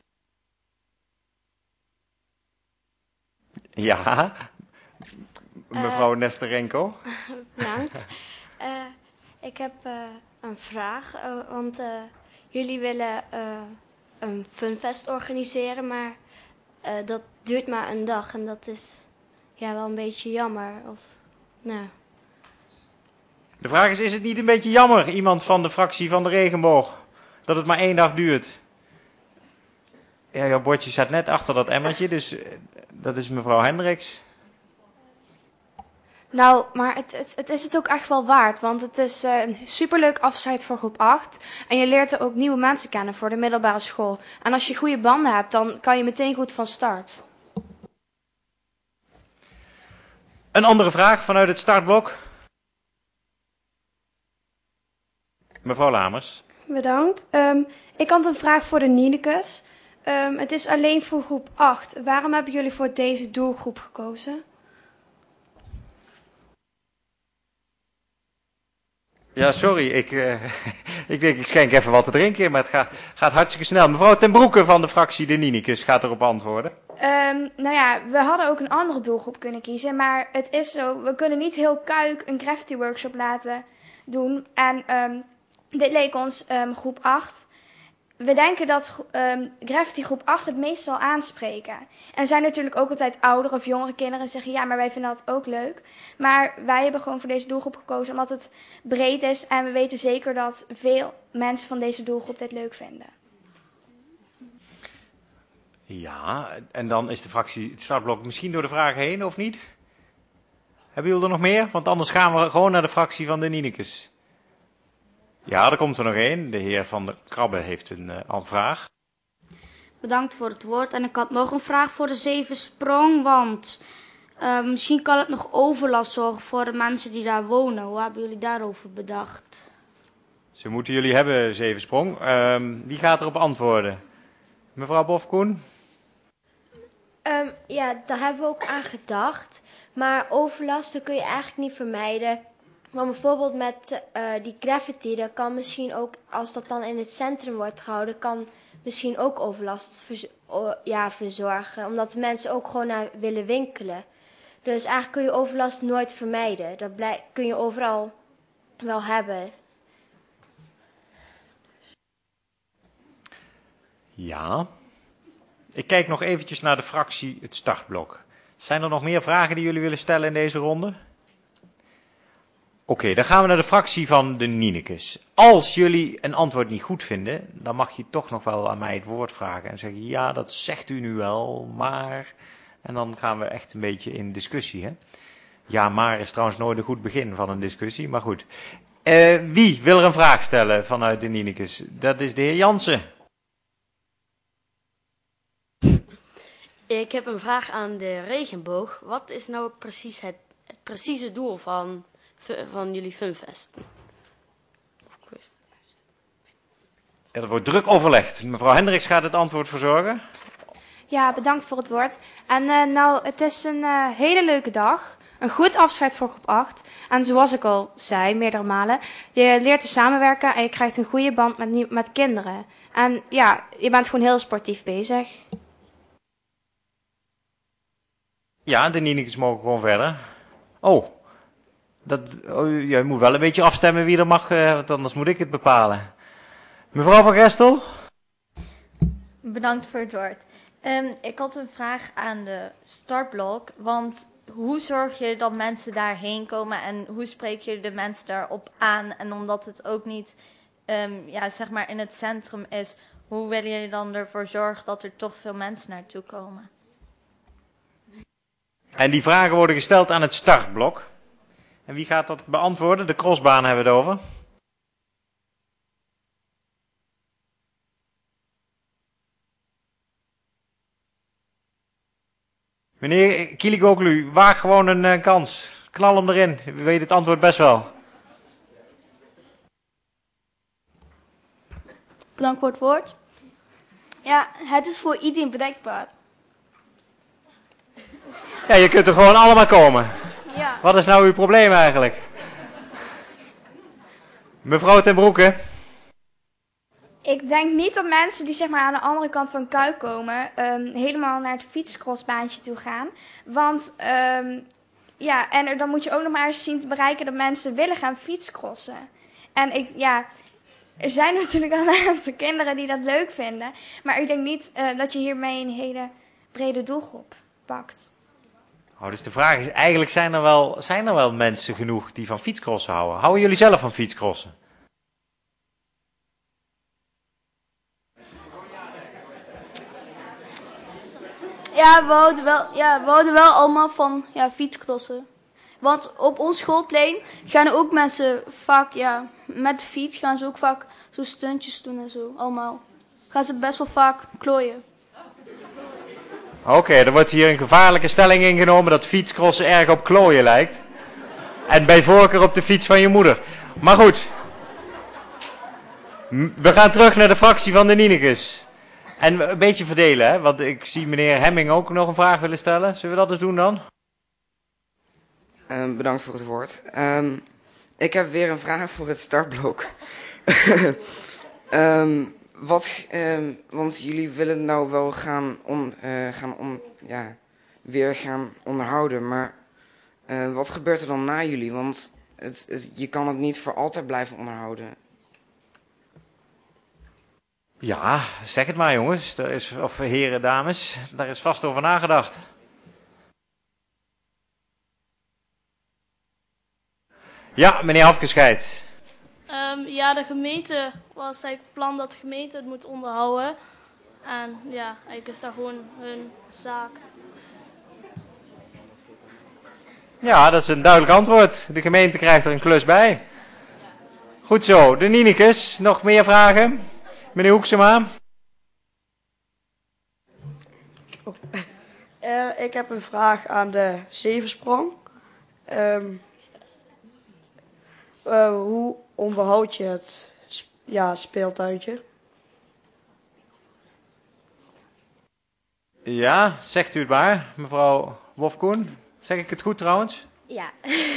Ja, mevrouw Nesterenko. Bedankt. Ik heb een vraag, want jullie willen een funfest organiseren, maar dat duurt maar een dag en dat is ja wel een beetje jammer. Of, nou. De vraag is het niet een beetje jammer, iemand van de fractie van de regenboog, dat het maar 1 dag duurt? Ja, jouw bordje staat net achter dat emmertje, dus dat is mevrouw Hendricks. Nou, maar het is het ook echt wel waard, want het is een superleuk afscheid voor groep 8. En je leert er ook nieuwe mensen kennen voor de middelbare school. En als je goede banden hebt, dan kan je meteen goed van start. Een andere vraag vanuit het startblok. Mevrouw Lamers. Bedankt. Ik had een vraag voor de Nienekes. Het is alleen voor groep 8. Waarom hebben jullie voor deze doelgroep gekozen? Ja, sorry, ik denk ik schenk even wat te drinken, maar het gaat hartstikke snel. Mevrouw ten Broeke van de fractie de Nienekes gaat erop antwoorden. Nou ja, we hadden ook een andere doelgroep kunnen kiezen, maar het is zo, we kunnen niet heel Kuik een graffiti workshop laten doen. En dit leek ons groep 8. We denken dat graffiti groep 8 het meest zal aanspreken. En er zijn natuurlijk ook altijd oudere of jongere kinderen die zeggen, ja, maar wij vinden dat ook leuk. Maar wij hebben gewoon voor deze doelgroep gekozen omdat het breed is en we weten zeker dat veel mensen van deze doelgroep dit leuk vinden. Ja, en dan is de fractie, het startblok misschien door de vragen heen, of niet? Hebben jullie er nog meer? Want anders gaan we gewoon naar de fractie van de Nienekes. Ja, er komt er nog één. De heer Van der Krabbe heeft een vraag. Bedankt voor het woord. En ik had nog een vraag voor de zevensprong, want misschien kan het nog overlast zorgen voor de mensen die daar wonen. Hoe hebben jullie daarover bedacht? Ze moeten jullie hebben, zevensprong. Wie gaat erop antwoorden? Mevrouw Bofkoen? Ja, daar hebben we ook aan gedacht. Maar overlast dat kun je eigenlijk niet vermijden. Maar bijvoorbeeld met die graffiti, dat kan misschien ook, als dat dan in het centrum wordt gehouden, kan misschien ook overlast verzorgen. Omdat de mensen ook gewoon naar willen winkelen. Dus eigenlijk kun je overlast nooit vermijden. Dat kun je overal wel hebben. Ja. Ik kijk nog eventjes naar de fractie, het startblok. Zijn er nog meer vragen die jullie willen stellen in deze ronde? Oké, dan gaan we naar de fractie van de Nienekes. Als jullie een antwoord niet goed vinden, dan mag je toch nog wel aan mij het woord vragen. En zeggen, ja, dat zegt u nu wel, maar... En dan gaan we echt een beetje in discussie, hè. Ja, maar is trouwens nooit een goed begin van een discussie, maar goed. Wie wil er een vraag stellen vanuit de Nienekes? Dat is de heer Jansen. Ik heb een vraag aan de regenboog. Wat is nou precies het precieze doel van jullie Funfest? Ja, er wordt druk overlegd. Mevrouw Hendricks gaat het antwoord verzorgen. Ja, bedankt voor het woord. En nou, het is een hele leuke dag. Een goed afscheid voor groep 8. En zoals ik al zei, meerdere malen, je leert te samenwerken en je krijgt een goede band met kinderen. En ja, je bent gewoon heel sportief bezig. Ja, de Nienekes mogen gewoon verder. Je moet wel een beetje afstemmen wie er mag, want anders moet ik het bepalen. Mevrouw van Gestel? Bedankt voor het woord. Ik had een vraag aan de startblok, want hoe zorg je dat mensen daarheen komen en hoe spreek je de mensen daarop aan? En omdat het ook niet zeg maar in het centrum is, hoe willen jullie dan ervoor zorgen dat er toch veel mensen naartoe komen? En die vragen worden gesteld aan het startblok. En wie gaat dat beantwoorden? De crossbaan hebben we het over. Meneer Kieligoglu, waag gewoon een kans. Knal hem erin. U weet het antwoord best wel. Bedankt voor het woord. Ja, het is voor iedereen bereikbaar. Ja, je kunt er gewoon allemaal komen. Ja. Wat is nou uw probleem eigenlijk? Mevrouw ten Broeke. Ik denk niet dat mensen die zeg maar aan de andere kant van Kuik komen, helemaal naar het fietscrossbaantje toe gaan. Want dan moet je ook nog maar eens zien te bereiken dat mensen willen gaan fietscrossen. En er zijn natuurlijk al een aantal kinderen die dat leuk vinden. Maar ik denk niet dat je hiermee een hele brede doelgroep pakt. Dus de vraag is, eigenlijk zijn er wel mensen genoeg die van fietscrossen houden. Houden jullie zelf van fietscrossen? Ja, we houden wel allemaal van fietscrossen. Want op ons schoolplein gaan ook mensen vaak, met de fiets gaan ze ook vaak zo stuntjes doen en zo, allemaal. Gaan ze best wel vaak klooien. Oké, er wordt hier een gevaarlijke stelling ingenomen dat fietscrossen erg op klooien lijkt. En bij voorkeur op de fiets van je moeder. Maar goed. We gaan terug naar de fractie van de Nienekes. En een beetje verdelen, hè? Want ik zie meneer Hemming ook nog een vraag willen stellen. Zullen we dat eens doen dan? Bedankt voor het woord. Ik heb weer een vraag voor het startblok. Want jullie willen nou wel weer gaan onderhouden, maar wat gebeurt er dan na jullie? Want je kan het niet voor altijd blijven onderhouden. Ja, zeg het maar jongens. Of heren, dames. Daar is vast over nagedacht. Ja, meneer Hafkescheid. De gemeente was eigenlijk het plan dat de gemeente het moet onderhouden. En ja, eigenlijk is dat gewoon hun zaak. Ja, dat is een duidelijk antwoord. De gemeente krijgt er een klus bij. Goed zo. De Nienekes, nog meer vragen? Meneer Hoeksema. Ik heb een vraag aan de zevensprong. Hoe onderhoud je het speeltuintje? Ja, zegt u het maar, mevrouw Wolfkoen. Zeg ik het goed trouwens? Ja.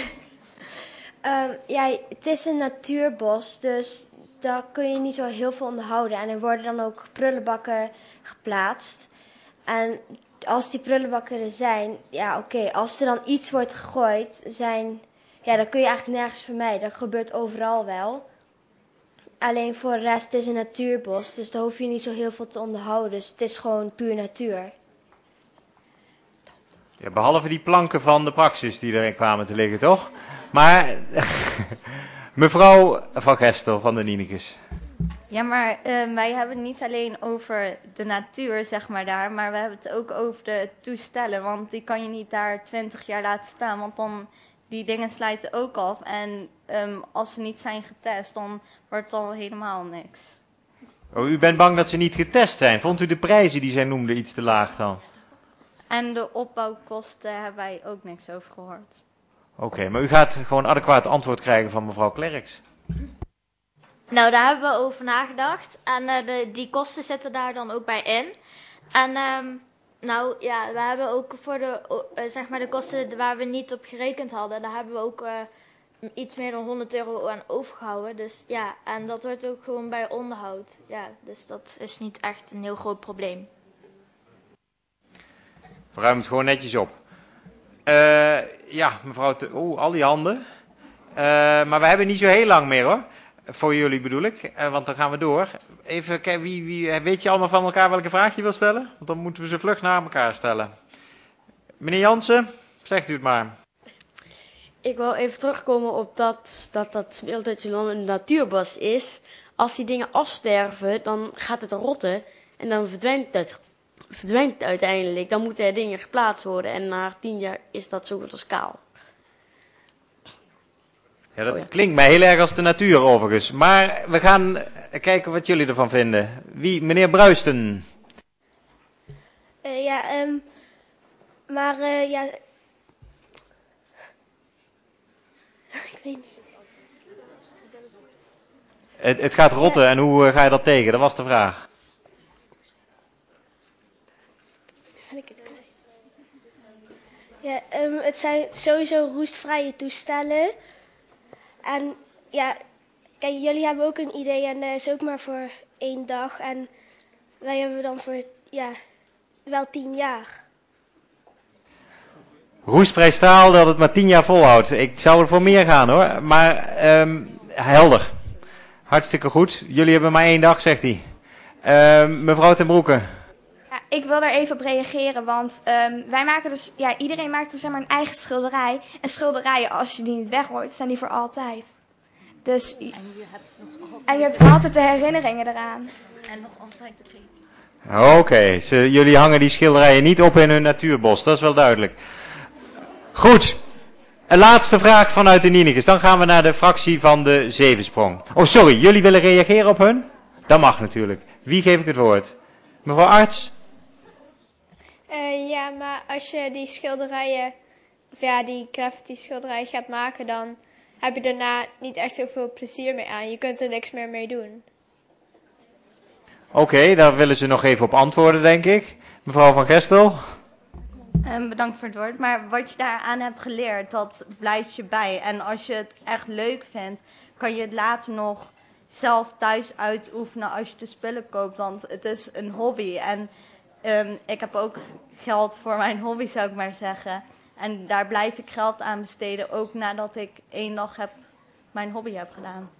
Het is een natuurbos, dus daar kun je niet zo heel veel onderhouden. En er worden dan ook prullenbakken geplaatst. En als die prullenbakken er zijn, als er dan iets wordt gegooid, dan kun je eigenlijk nergens vermijden. Dat gebeurt overal wel. Alleen voor de rest is het een natuurbos, dus daar hoef je niet zo heel veel te onderhouden. Dus het is gewoon puur natuur. Ja, behalve die planken van de praxis die erin kwamen te liggen, toch? Maar, mevrouw van Gestel van de Nienekes. Ja, maar wij hebben het niet alleen over de natuur, zeg maar daar, maar we hebben het ook over de toestellen. Want die kan je niet daar 20 jaar laten staan, want dan die dingen slijten ook af. En als ze niet zijn getest, dan wordt het al helemaal niks. U bent bang dat ze niet getest zijn. Vond u de prijzen die zij noemde iets te laag dan? En de opbouwkosten hebben wij ook niks over gehoord. Oké, maar u gaat gewoon adequaat antwoord krijgen van mevrouw Klerks. Nou, daar hebben we over nagedacht. En die kosten zitten daar dan ook bij in. En nou ja, we hebben ook voor zeg maar de kosten waar we niet op gerekend hadden, daar hebben we ook iets meer dan 100 euro aan overgehouden. Dus ja, en dat wordt ook gewoon bij onderhoud. Ja, dus dat is niet echt een heel groot probleem. We ruimen het gewoon netjes op. Ja, mevrouw, al die handen. Maar we hebben niet zo heel lang meer hoor. Voor jullie bedoel ik, want dan gaan we door. Even kijken, wie weet je allemaal van elkaar welke vraag je wil stellen? Want dan moeten we ze vlug naar elkaar stellen. Meneer Jansen, zegt u het maar. Ik wil even terugkomen op dat speeltuintje dan een natuurbos is. Als die dingen afsterven, dan gaat het rotten en dan verdwijnt het uiteindelijk. Dan moeten er dingen geplaatst worden en na 10 jaar is dat zo goed als kaal. Ja, dat klinkt mij heel erg als de natuur overigens. Maar we gaan kijken wat jullie ervan vinden. Meneer Bruisten. Ja, ik weet niet. Het gaat rotten en hoe ga je dat tegen? Dat was de vraag. Ja, het zijn sowieso roestvrije toestellen. En ja, kijk, jullie hebben ook een idee en dat is ook maar voor 1 dag. En wij hebben dan voor, ja, wel 10 jaar. Roestvrij staal dat het maar 10 jaar volhoudt. Ik zou er voor meer gaan hoor. Maar helder. Hartstikke goed. Jullie hebben maar 1 dag, zegt hij. Mevrouw ten Broeke. Ja, ik wil daar even op reageren, want wij maken dus, ja, iedereen maakt dus zeg maar een eigen schilderij. En schilderijen, als je die niet weggooit, zijn die voor altijd. Dus, en je hebt altijd de herinneringen eraan. En nog altijd de kriek. Oké, jullie hangen die schilderijen niet op in hun natuurbos, dat is wel duidelijk. Goed, een laatste vraag vanuit de Nienekes. Dan gaan we naar de fractie van de Zevensprong. Oh sorry, jullie willen reageren op hun? Dat mag natuurlijk. Wie geef ik het woord? Mevrouw Arts? Ja, maar als je die schilderijen, of ja, die graffiti schilderijen gaat maken, dan heb je daarna niet echt zoveel plezier meer aan. Je kunt er niks meer mee doen. Oké, daar willen ze nog even op antwoorden, denk ik. Mevrouw van Gestel? Bedankt voor het woord. Maar wat je daaraan hebt geleerd, dat blijft je bij. En als je het echt leuk vindt, kan je het later nog zelf thuis uitoefenen als je de spullen koopt. Want het is een hobby. En ik heb ook geld voor mijn hobby, zou ik maar zeggen. En daar blijf ik geld aan besteden, ook nadat ik 1 dag mijn hobby heb gedaan.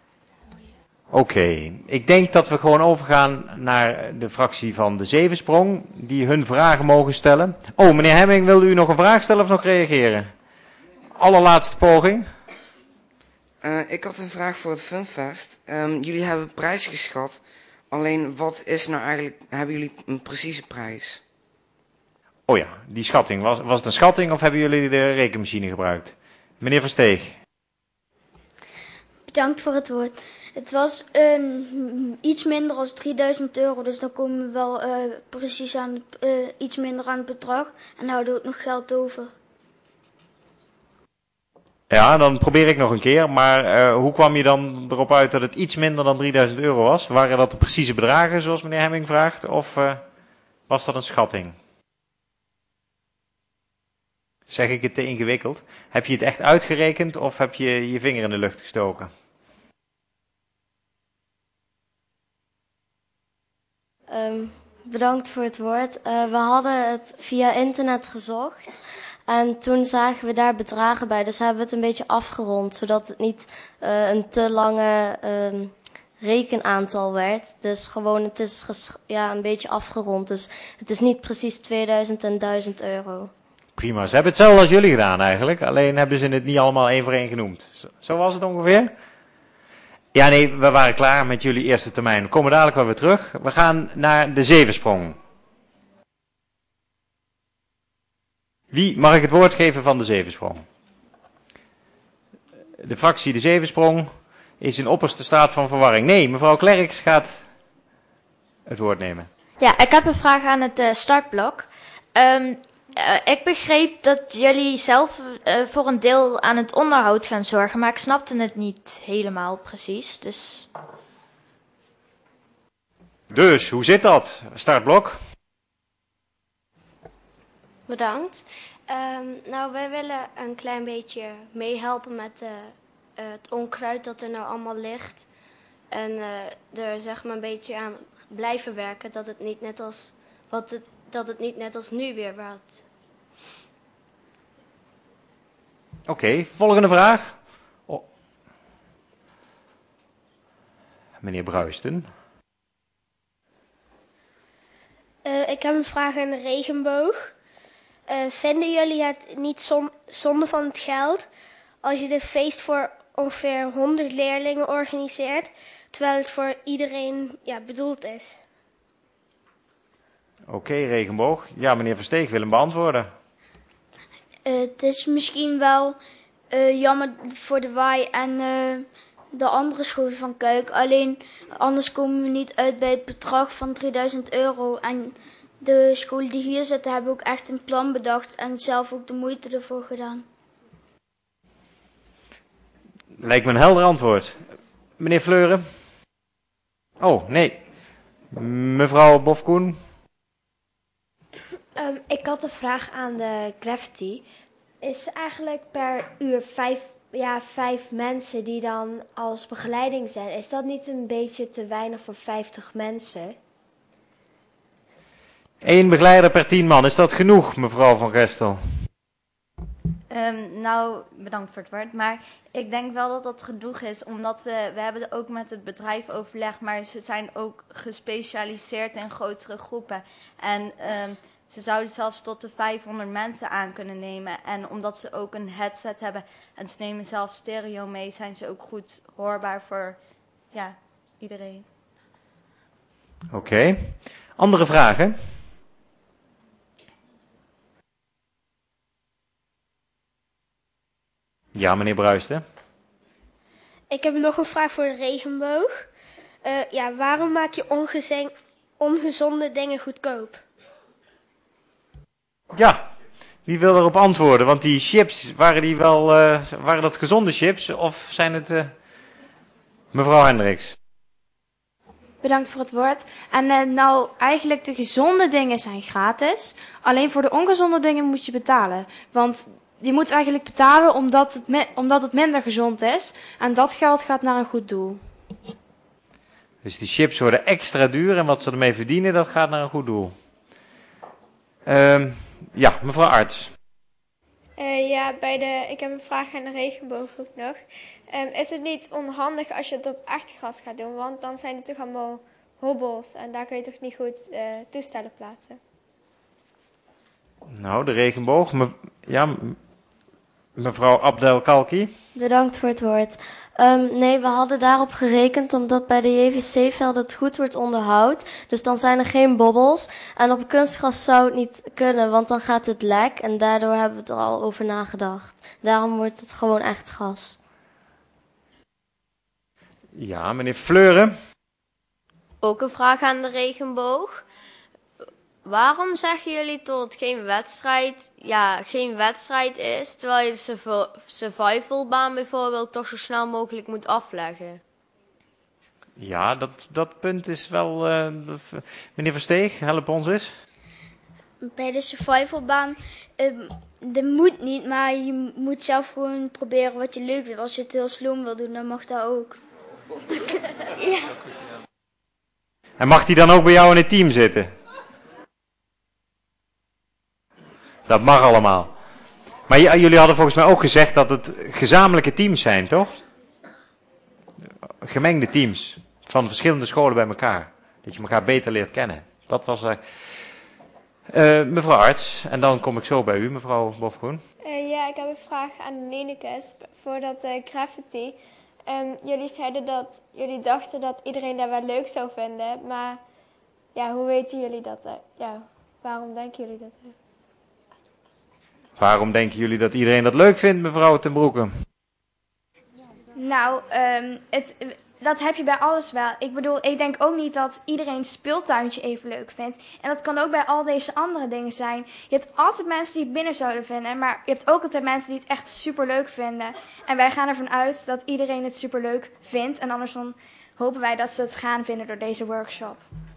Oké, ik denk dat we gewoon overgaan naar de fractie van de Zevensprong, die hun vragen mogen stellen. Oh, meneer Hemming, wilde u nog een vraag stellen of nog reageren? Allerlaatste poging. Ik had een vraag voor het Funfest. Jullie hebben prijs geschat. Alleen, wat is nou eigenlijk, hebben jullie een precieze prijs? Oh ja, die schatting. Was het een schatting of hebben jullie de rekenmachine gebruikt? Meneer Versteeg. Bedankt voor het woord. Het was iets minder dan 3000 euro, dus dan komen we wel precies aan iets minder aan het bedrag en houden we ook nog geld over. Ja, dan probeer ik nog een keer, maar hoe kwam je dan erop uit dat het iets minder dan 3000 euro was? Waren dat de precieze bedragen zoals meneer Hemming vraagt, of was dat een schatting? Zeg ik het te ingewikkeld? Heb je het echt uitgerekend of heb je je vinger in de lucht gestoken? Bedankt voor het woord. We hadden het via internet gezocht en toen zagen we daar bedragen bij. Dus hebben we het een beetje afgerond, zodat het niet een te lange rekenaantal werd. Dus gewoon, het is een beetje afgerond. Dus het is niet precies 2000 en 1000 euro. Prima, ze hebben hetzelfde als jullie gedaan eigenlijk, alleen hebben ze het niet allemaal 1 voor 1 genoemd. Zo was het ongeveer? Ja, nee, we waren klaar met jullie eerste termijn. We komen dadelijk wel weer terug. We gaan naar de Zevensprong. Wie mag ik het woord geven van de Zevensprong? De fractie de Zevensprong is in opperste staat van verwarring. Nee, mevrouw Klerks gaat het woord nemen. Ja, ik heb een vraag aan het startblok. Ik begreep dat jullie zelf voor een deel aan het onderhoud gaan zorgen, maar ik snapte het niet helemaal precies. Dus, hoe zit dat? Startblok. Bedankt. Nou, wij willen een klein beetje meehelpen met het onkruid dat er nou allemaal ligt. En er zeg maar een beetje aan blijven werken, dat het niet net als nu weer wordt. Oké, volgende vraag. Oh. Meneer Bruisten. Ik heb een vraag aan de regenboog. Vinden jullie het niet zonde van het geld als je dit feest voor ongeveer 100 leerlingen organiseert, terwijl het voor iedereen bedoeld is? Oké, regenboog. Ja, meneer Versteeg wil hem beantwoorden. Het is misschien wel jammer voor de Waai en de andere scholen van Kuik. Alleen anders komen we niet uit bij het bedrag van €3000. En de scholen die hier zitten hebben ook echt een plan bedacht en zelf ook de moeite ervoor gedaan. Lijkt me een helder antwoord. Meneer Fleuren? Oh, nee. Mevrouw Bofkoen? Ik had een vraag aan de graffiti. Is eigenlijk per uur 5 mensen die dan als begeleiding zijn? Is dat niet een beetje te weinig voor 50 mensen? 1 begeleider per 10 man. Is dat genoeg, mevrouw Van Gestel? Nou, bedankt voor het woord. Maar ik denk wel dat dat genoeg is, omdat we hebben ook met het bedrijf overlegd, maar ze zijn ook gespecialiseerd in grotere groepen. En ze zouden zelfs tot de 500 mensen aan kunnen nemen. En omdat ze ook een headset hebben en ze nemen zelf stereo mee, zijn ze ook goed hoorbaar voor iedereen. Oké. Andere vragen? Ja, meneer Bruisten. Ik heb nog een vraag voor de regenboog. Waarom maak je ongezonde dingen goedkoop? Ja, wie wil erop antwoorden? Want die chips, waren dat gezonde chips of zijn het mevrouw Hendricks? Bedankt voor het woord. En nou, eigenlijk de gezonde dingen zijn gratis. Alleen voor de ongezonde dingen moet je betalen. Want je moet eigenlijk betalen omdat het minder gezond is. En dat geld gaat naar een goed doel. Dus die chips worden extra duur en wat ze ermee verdienen, dat gaat naar een goed doel. Ja, mevrouw Arts. Ik heb een vraag aan de regenboog ook nog. Is het niet onhandig als je het op echt gras gaat doen? Want dan zijn het toch allemaal hobbels en daar kun je toch niet goed toestellen plaatsen? Nou, de regenboog. Mevrouw Abdelkalki. Bedankt voor het woord. Nee, we hadden daarop gerekend omdat bij de JVC-veld het goed wordt onderhoud. Dus dan zijn er geen bobbels. En op kunstgras zou het niet kunnen, want dan gaat het lek. En daardoor hebben we er al over nagedacht. Daarom wordt het gewoon echt gras. Ja, meneer Fleuren. Ook een vraag aan de regenboog. Waarom zeggen jullie dat het geen wedstrijd is, terwijl je de survivalbaan bijvoorbeeld toch zo snel mogelijk moet afleggen? Ja, dat punt is wel... meneer Versteeg, help ons eens. Bij de survivalbaan, dat moet niet, maar je moet zelf gewoon proberen wat je leuk vindt. Als je het heel sloom wil doen, dan mag dat ook. Ja. En mag die dan ook bij jou in het team zitten? Dat mag allemaal. Maar jullie hadden volgens mij ook gezegd dat het gezamenlijke teams zijn, toch? Gemengde teams. Van verschillende scholen bij elkaar. Dat je elkaar beter leert kennen. Dat was mevrouw Arts. En dan kom ik zo bij u, mevrouw Bofkoen. Ik heb een vraag aan Nenekes voor dat graffiti. Jullie zeiden dat jullie dachten dat iedereen dat wel leuk zou vinden. Maar hoe weten jullie dat? Waarom denken jullie dat? Waarom denken jullie dat iedereen dat leuk vindt, mevrouw ten Broeke? Nou, dat heb je bij alles wel. Ik bedoel, ik denk ook niet dat iedereen het speeltuintje even leuk vindt. En dat kan ook bij al deze andere dingen zijn. Je hebt altijd mensen die het binnen zouden vinden, maar je hebt ook altijd mensen die het echt superleuk vinden. En wij gaan ervan uit dat iedereen het superleuk vindt. En anders dan hopen wij dat ze het gaan vinden door deze workshop.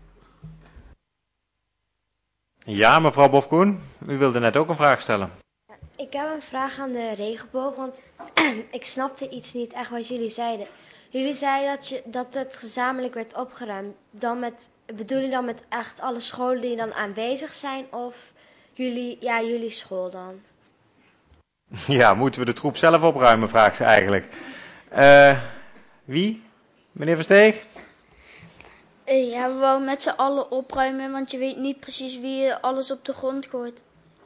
Ja, mevrouw Bofkoen, u wilde net ook een vraag stellen. Ik heb een vraag aan de regenboog, want ik snapte iets niet echt wat jullie zeiden. Jullie zeiden dat het gezamenlijk werd opgeruimd. Bedoel je dan met echt alle scholen die dan aanwezig zijn of jullie school dan? Ja, moeten we de troep zelf opruimen, vraagt ze eigenlijk. Wie? Meneer Versteeg? Ja, we wou met z'n allen opruimen, want je weet niet precies wie alles op de grond gooit.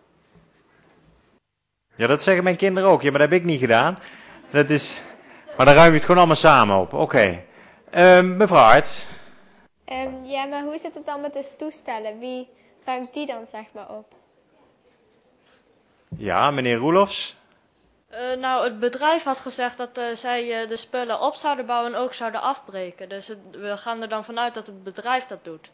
Ja, dat zeggen mijn kinderen ook. Ja, maar dat heb ik niet gedaan. Maar dan ruim je het gewoon allemaal samen op. Oké. Mevrouw Arts. Ja, maar hoe zit het dan met de toestellen? Wie ruimt die dan zeg maar op? Ja, meneer Roelofs. Nou, het bedrijf had gezegd dat zij de spullen op zouden bouwen en ook zouden afbreken. Dus we gaan er dan vanuit dat het bedrijf dat doet.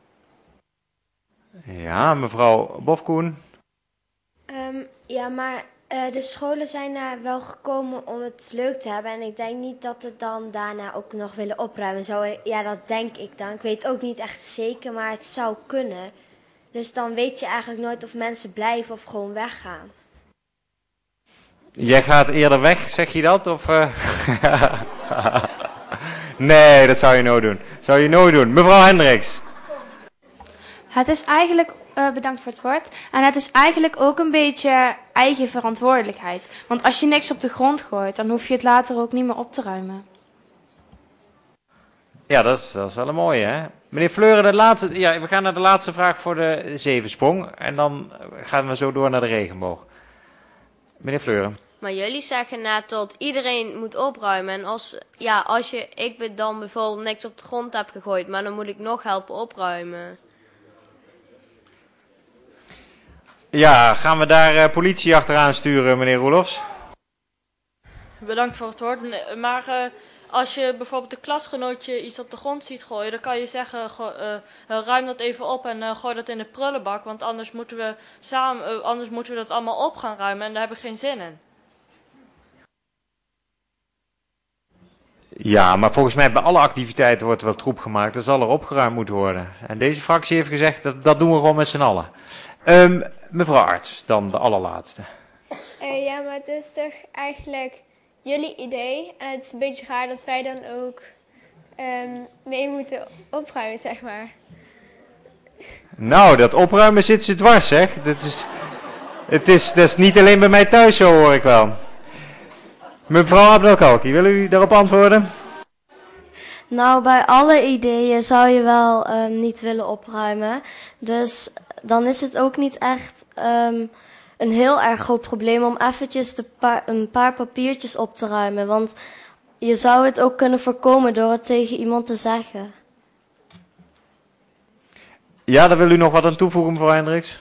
Ja, mevrouw Bofkoen. Ja, maar de scholen zijn daar wel gekomen om het leuk te hebben. En ik denk niet dat het dan daarna ook nog willen opruimen. Ja, dat denk ik dan. Ik weet ook niet echt zeker, maar het zou kunnen. Dus dan weet je eigenlijk nooit of mensen blijven of gewoon weggaan. Jij gaat eerder weg, zeg je dat? Of, Nee, dat zou je nooit doen. Mevrouw Hendricks. Het is eigenlijk, bedankt voor het woord, en het is eigenlijk ook een beetje eigen verantwoordelijkheid. Want als je niks op de grond gooit, dan hoef je het later ook niet meer op te ruimen. Ja, dat is wel een mooie, hè? Meneer Fleuren, we gaan naar de laatste vraag voor de zevensprong. En dan gaan we zo door naar de regenboog. Meneer Fleuren. Maar jullie zeggen net dat iedereen moet opruimen. En ik dan bijvoorbeeld niks op de grond heb gegooid, maar dan moet ik nog helpen opruimen. Ja, gaan we daar politie achteraan sturen, meneer Roelofs? Bedankt voor het woord. Maar als je bijvoorbeeld een klasgenootje iets op de grond ziet gooien, dan kan je zeggen, ruim dat even op en gooi dat in de prullenbak. Want anders moeten we dat allemaal op gaan ruimen en daar heb ik geen zin in. Ja, maar volgens mij bij alle activiteiten wordt er wel troep gemaakt. Er zal er opgeruimd moeten worden. En deze fractie heeft gezegd, dat doen we gewoon met z'n allen. Mevrouw Arts, dan de allerlaatste. Ja, maar het is toch eigenlijk jullie idee. En het is een beetje raar dat wij dan ook mee moeten opruimen, zeg maar. Nou, dat opruimen zit ze dwars, zeg. Dat is niet alleen bij mij thuis zo, hoor ik wel. Mevrouw Abdelkalki, wil u daarop antwoorden? Nou, bij alle ideeën zou je wel niet willen opruimen. Dus dan is het ook niet echt een heel erg groot probleem om eventjes een paar papiertjes op te ruimen. Want je zou het ook kunnen voorkomen door het tegen iemand te zeggen. Ja, daar wil u nog wat aan toevoegen, mevrouw Hendricks?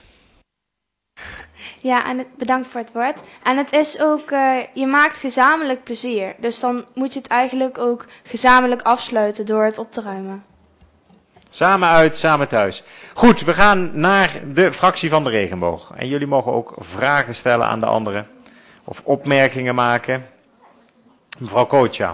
Ja, en bedankt voor het woord. En het is ook, je maakt gezamenlijk plezier. Dus dan moet je het eigenlijk ook gezamenlijk afsluiten door het op te ruimen. Samen uit, samen thuis. Goed, we gaan naar de fractie van de regenboog. En jullie mogen ook vragen stellen aan de anderen. Of opmerkingen maken. Mevrouw Kootja.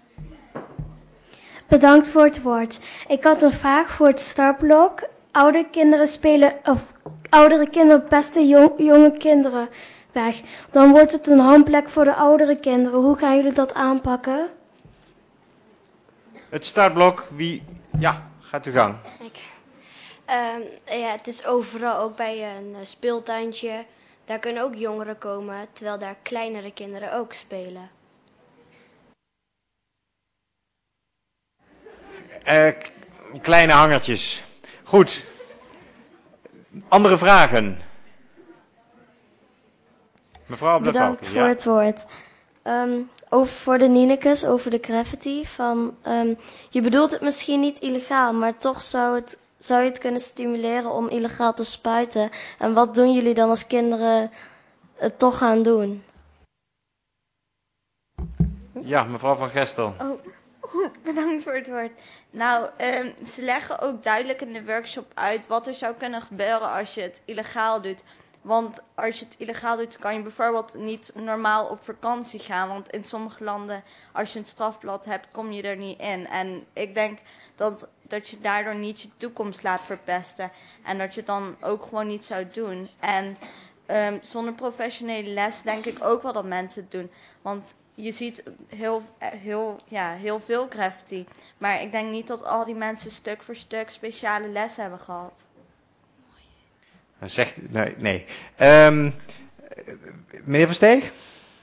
Bedankt voor het woord. Ik had een vraag voor het startblok. Oudere kinderen pesten jonge kinderen weg. Dan wordt het een handplek voor de oudere kinderen. Hoe gaan jullie dat aanpakken? Het startblok, ja, gaat uw gang. Ja, het is overal, ook bij een speeltuintje. Daar kunnen ook jongeren komen, terwijl daar kleinere kinderen ook spelen. Kleine hangertjes. Goed. Andere vragen? Mevrouw Abdelkalki. Bedankt voor het woord. Voor de Nienekes, over de graffiti. Je bedoelt het misschien niet illegaal, maar toch zou je het kunnen stimuleren om illegaal te spuiten. En wat doen jullie dan als kinderen het toch gaan doen? Ja, mevrouw van Gestel. Bedankt voor het woord. Nou, ze leggen ook duidelijk in de workshop uit wat er zou kunnen gebeuren als je het illegaal doet. Want als je het illegaal doet, kan je bijvoorbeeld niet normaal op vakantie gaan. Want in sommige landen, als je een strafblad hebt, kom je er niet in. En ik denk dat je daardoor niet je toekomst laat verpesten. En dat je het dan ook gewoon niet zou doen. En zonder professionele les denk ik ook wel dat mensen het doen. Want je ziet heel veel graffiti. Maar ik denk niet dat al die mensen stuk voor stuk speciale les hebben gehad. Zegt, nee. Meneer Versteeg?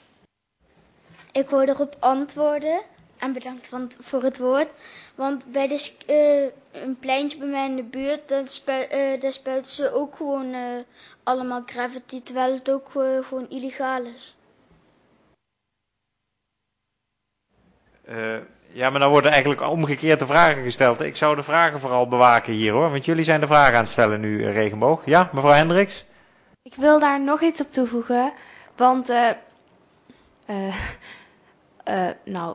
Ik wil erop antwoorden. En bedankt voor het woord. Want bij een pleintje bij mij in de buurt, daar spuiten ze ook gewoon allemaal graffiti, terwijl het ook gewoon illegaal is. Ja, maar dan worden eigenlijk omgekeerde vragen gesteld. Ik zou de vragen vooral bewaken hier hoor, want jullie zijn de vragen aan het stellen nu, Regenboog. Ja, mevrouw Hendricks? Ik wil daar nog iets op toevoegen, want nou,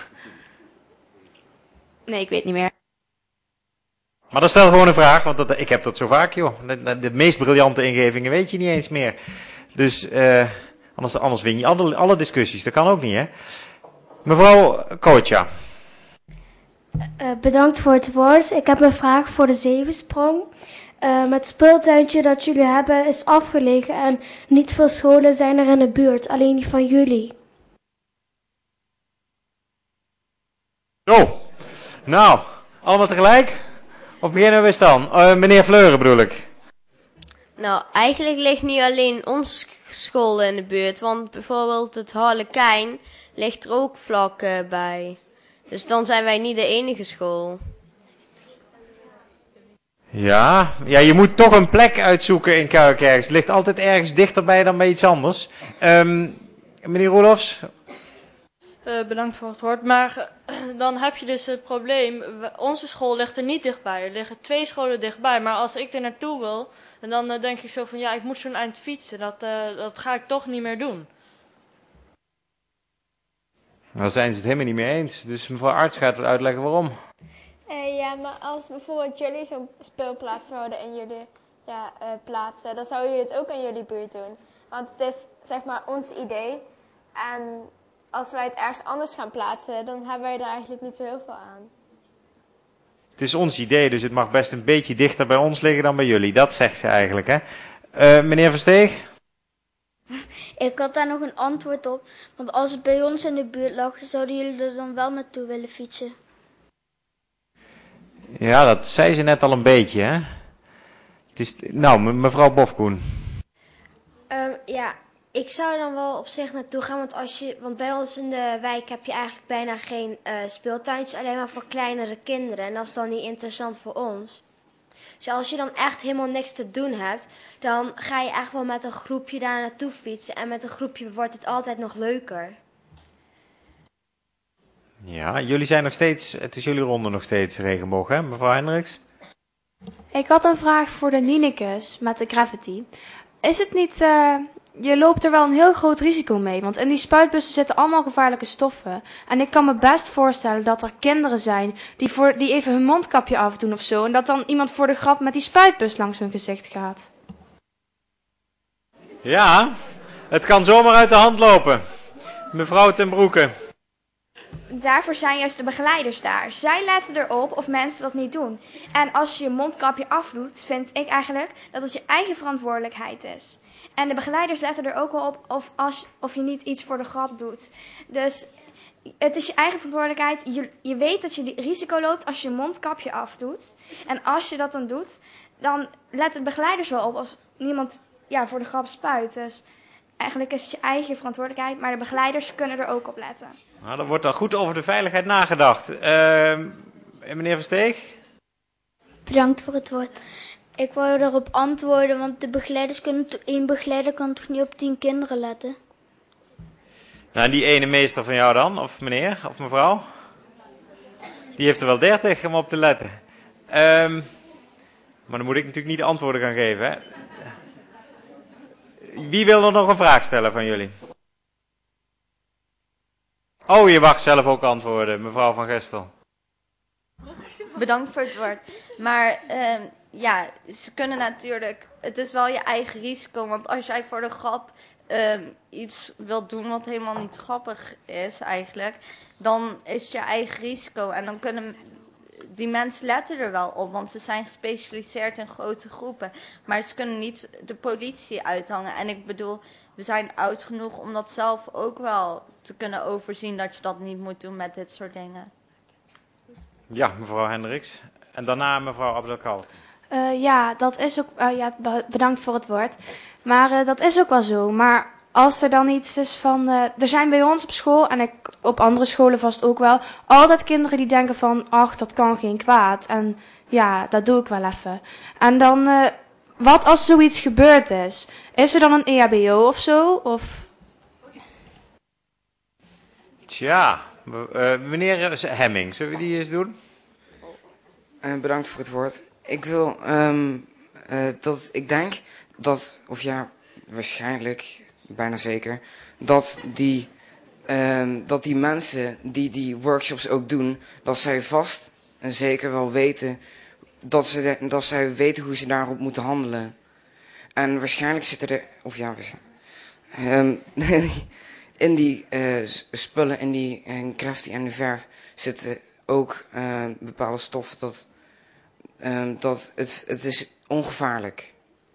nee, ik weet niet meer. Maar dan stel gewoon een vraag, want ik heb dat zo vaak joh. De meest briljante ingevingen weet je niet eens meer. Dus anders win je alle discussies, dat kan ook niet hè. Mevrouw Kootja. Bedankt voor het woord. Ik heb een vraag voor de zevensprong. Het speeltuintje dat jullie hebben is afgelegen en niet veel scholen zijn er in de buurt, alleen die van jullie. Oh, nou, allemaal tegelijk? Of beginnen we eens dan? Meneer Fleuren bedoel ik. Nou, eigenlijk ligt niet alleen onze school in de buurt, want bijvoorbeeld het Harlekijn ligt er ook vlak bij. Dus dan zijn wij niet de enige school. Ja, je moet toch een plek uitzoeken in Kuikerkerk. Het ligt altijd ergens dichterbij dan bij iets anders. Meneer Roelofs? Bedankt voor het woord. Maar dan heb je dus het probleem, onze school ligt er niet dichtbij. Er liggen 2 scholen dichtbij. Maar als ik er naartoe wil, dan denk ik zo van ja, ik moet zo'n eind fietsen. Dat ga ik toch niet meer doen. Nou zijn ze het helemaal niet mee eens. Dus mevrouw Arts gaat het uitleggen waarom. Ja, maar als bijvoorbeeld jullie zo'n speelplaats zouden in jullie plaatsen, dan zou je het ook in jullie buurt doen. Want het is zeg maar ons idee. En als wij het ergens anders gaan plaatsen, dan hebben wij er eigenlijk niet zo heel veel aan. Het is ons idee, dus het mag best een beetje dichter bij ons liggen dan bij jullie. Dat zegt ze eigenlijk, hè. Meneer Versteeg? Ik had daar nog een antwoord op. Want als het bij ons in de buurt lag, zouden jullie er dan wel naartoe willen fietsen? Ja, dat zei ze net al een beetje, hè. Het is, nou, mevrouw Bofkoen. Ja, ik zou er dan wel op zich naartoe gaan, want bij ons in de wijk heb je eigenlijk bijna geen speeltuintjes, alleen maar voor kleinere kinderen. En dat is dan niet interessant voor ons. Dus als je dan echt helemaal niks te doen hebt, dan ga je echt wel met een groepje daar naartoe fietsen. En met een groepje wordt het altijd nog leuker. Ja, jullie zijn nog steeds, het is jullie ronde nog steeds, Regenboog, hè, mevrouw Hendricks? Ik had een vraag voor de Nienekes met de graffiti. Is het niet, je loopt er wel een heel groot risico mee, want in die spuitbussen zitten allemaal gevaarlijke stoffen. En ik kan me best voorstellen dat er kinderen zijn die even hun mondkapje afdoen of zo, en dat dan iemand voor de grap met die spuitbus langs hun gezicht gaat. Ja, het kan zomaar uit de hand lopen. Mevrouw ten Broeke. Daarvoor zijn juist de begeleiders daar. Zij letten erop of mensen dat niet doen. En als je je mondkapje afdoet, vind ik eigenlijk dat het je eigen verantwoordelijkheid is. En de begeleiders letten er ook wel op of je niet iets voor de grap doet. Dus het is je eigen verantwoordelijkheid. Je weet dat je risico loopt als je je mondkapje afdoet. En als je dat dan doet, dan letten de begeleiders wel op als niemand voor de grap spuit. Dus eigenlijk is het je eigen verantwoordelijkheid, maar de begeleiders kunnen er ook op letten. Nou, er wordt al goed over de veiligheid nagedacht. Meneer Versteeg? Bedankt voor het woord. Ik wou erop antwoorden, want één begeleider kan toch niet op 10 kinderen letten? Nou, die ene meester van jou dan, of meneer, of mevrouw? Die heeft er wel 30 om op te letten. Maar dan moet ik natuurlijk niet de antwoorden gaan geven, hè. Wie wil er nog een vraag stellen van jullie? Oh, je mag zelf ook antwoorden, mevrouw van Gestel. Bedankt voor het woord. Maar ja, ze kunnen natuurlijk... Het is wel je eigen risico. Want als jij voor de grap iets wilt doen wat helemaal niet grappig is eigenlijk... dan is het je eigen risico. En dan kunnen... Die mensen letten er wel op, want ze zijn gespecialiseerd in grote groepen. Maar ze kunnen niet de politie uithangen. En ik bedoel, we zijn oud genoeg om dat zelf ook wel te kunnen overzien... dat je dat niet moet doen met dit soort dingen. Ja, mevrouw Hendricks. En daarna mevrouw Abdelkalk. Ja, dat is ook... bedankt voor het woord. Maar dat is ook wel zo. Maar als er dan iets is van... er zijn bij ons op school, en op andere scholen vast ook wel... altijd kinderen die denken van... ach, dat kan geen kwaad. En ja, dat doe ik wel even. En dan... wat als zoiets gebeurd is? Is er dan een EHBO of zo? Of... Tja, meneer Hemming, zullen we die eens doen? Bedankt voor het woord. Ik wil ik denk dat, of ja, waarschijnlijk, bijna zeker, dat die mensen die workshops ook doen, dat zij vast en zeker wel weten dat zij weten hoe ze daarop moeten handelen. En waarschijnlijk zitten er, of ja, in die spullen, in die crafty en de verf, zitten ook bepaalde stoffen dat het is ongevaarlijk.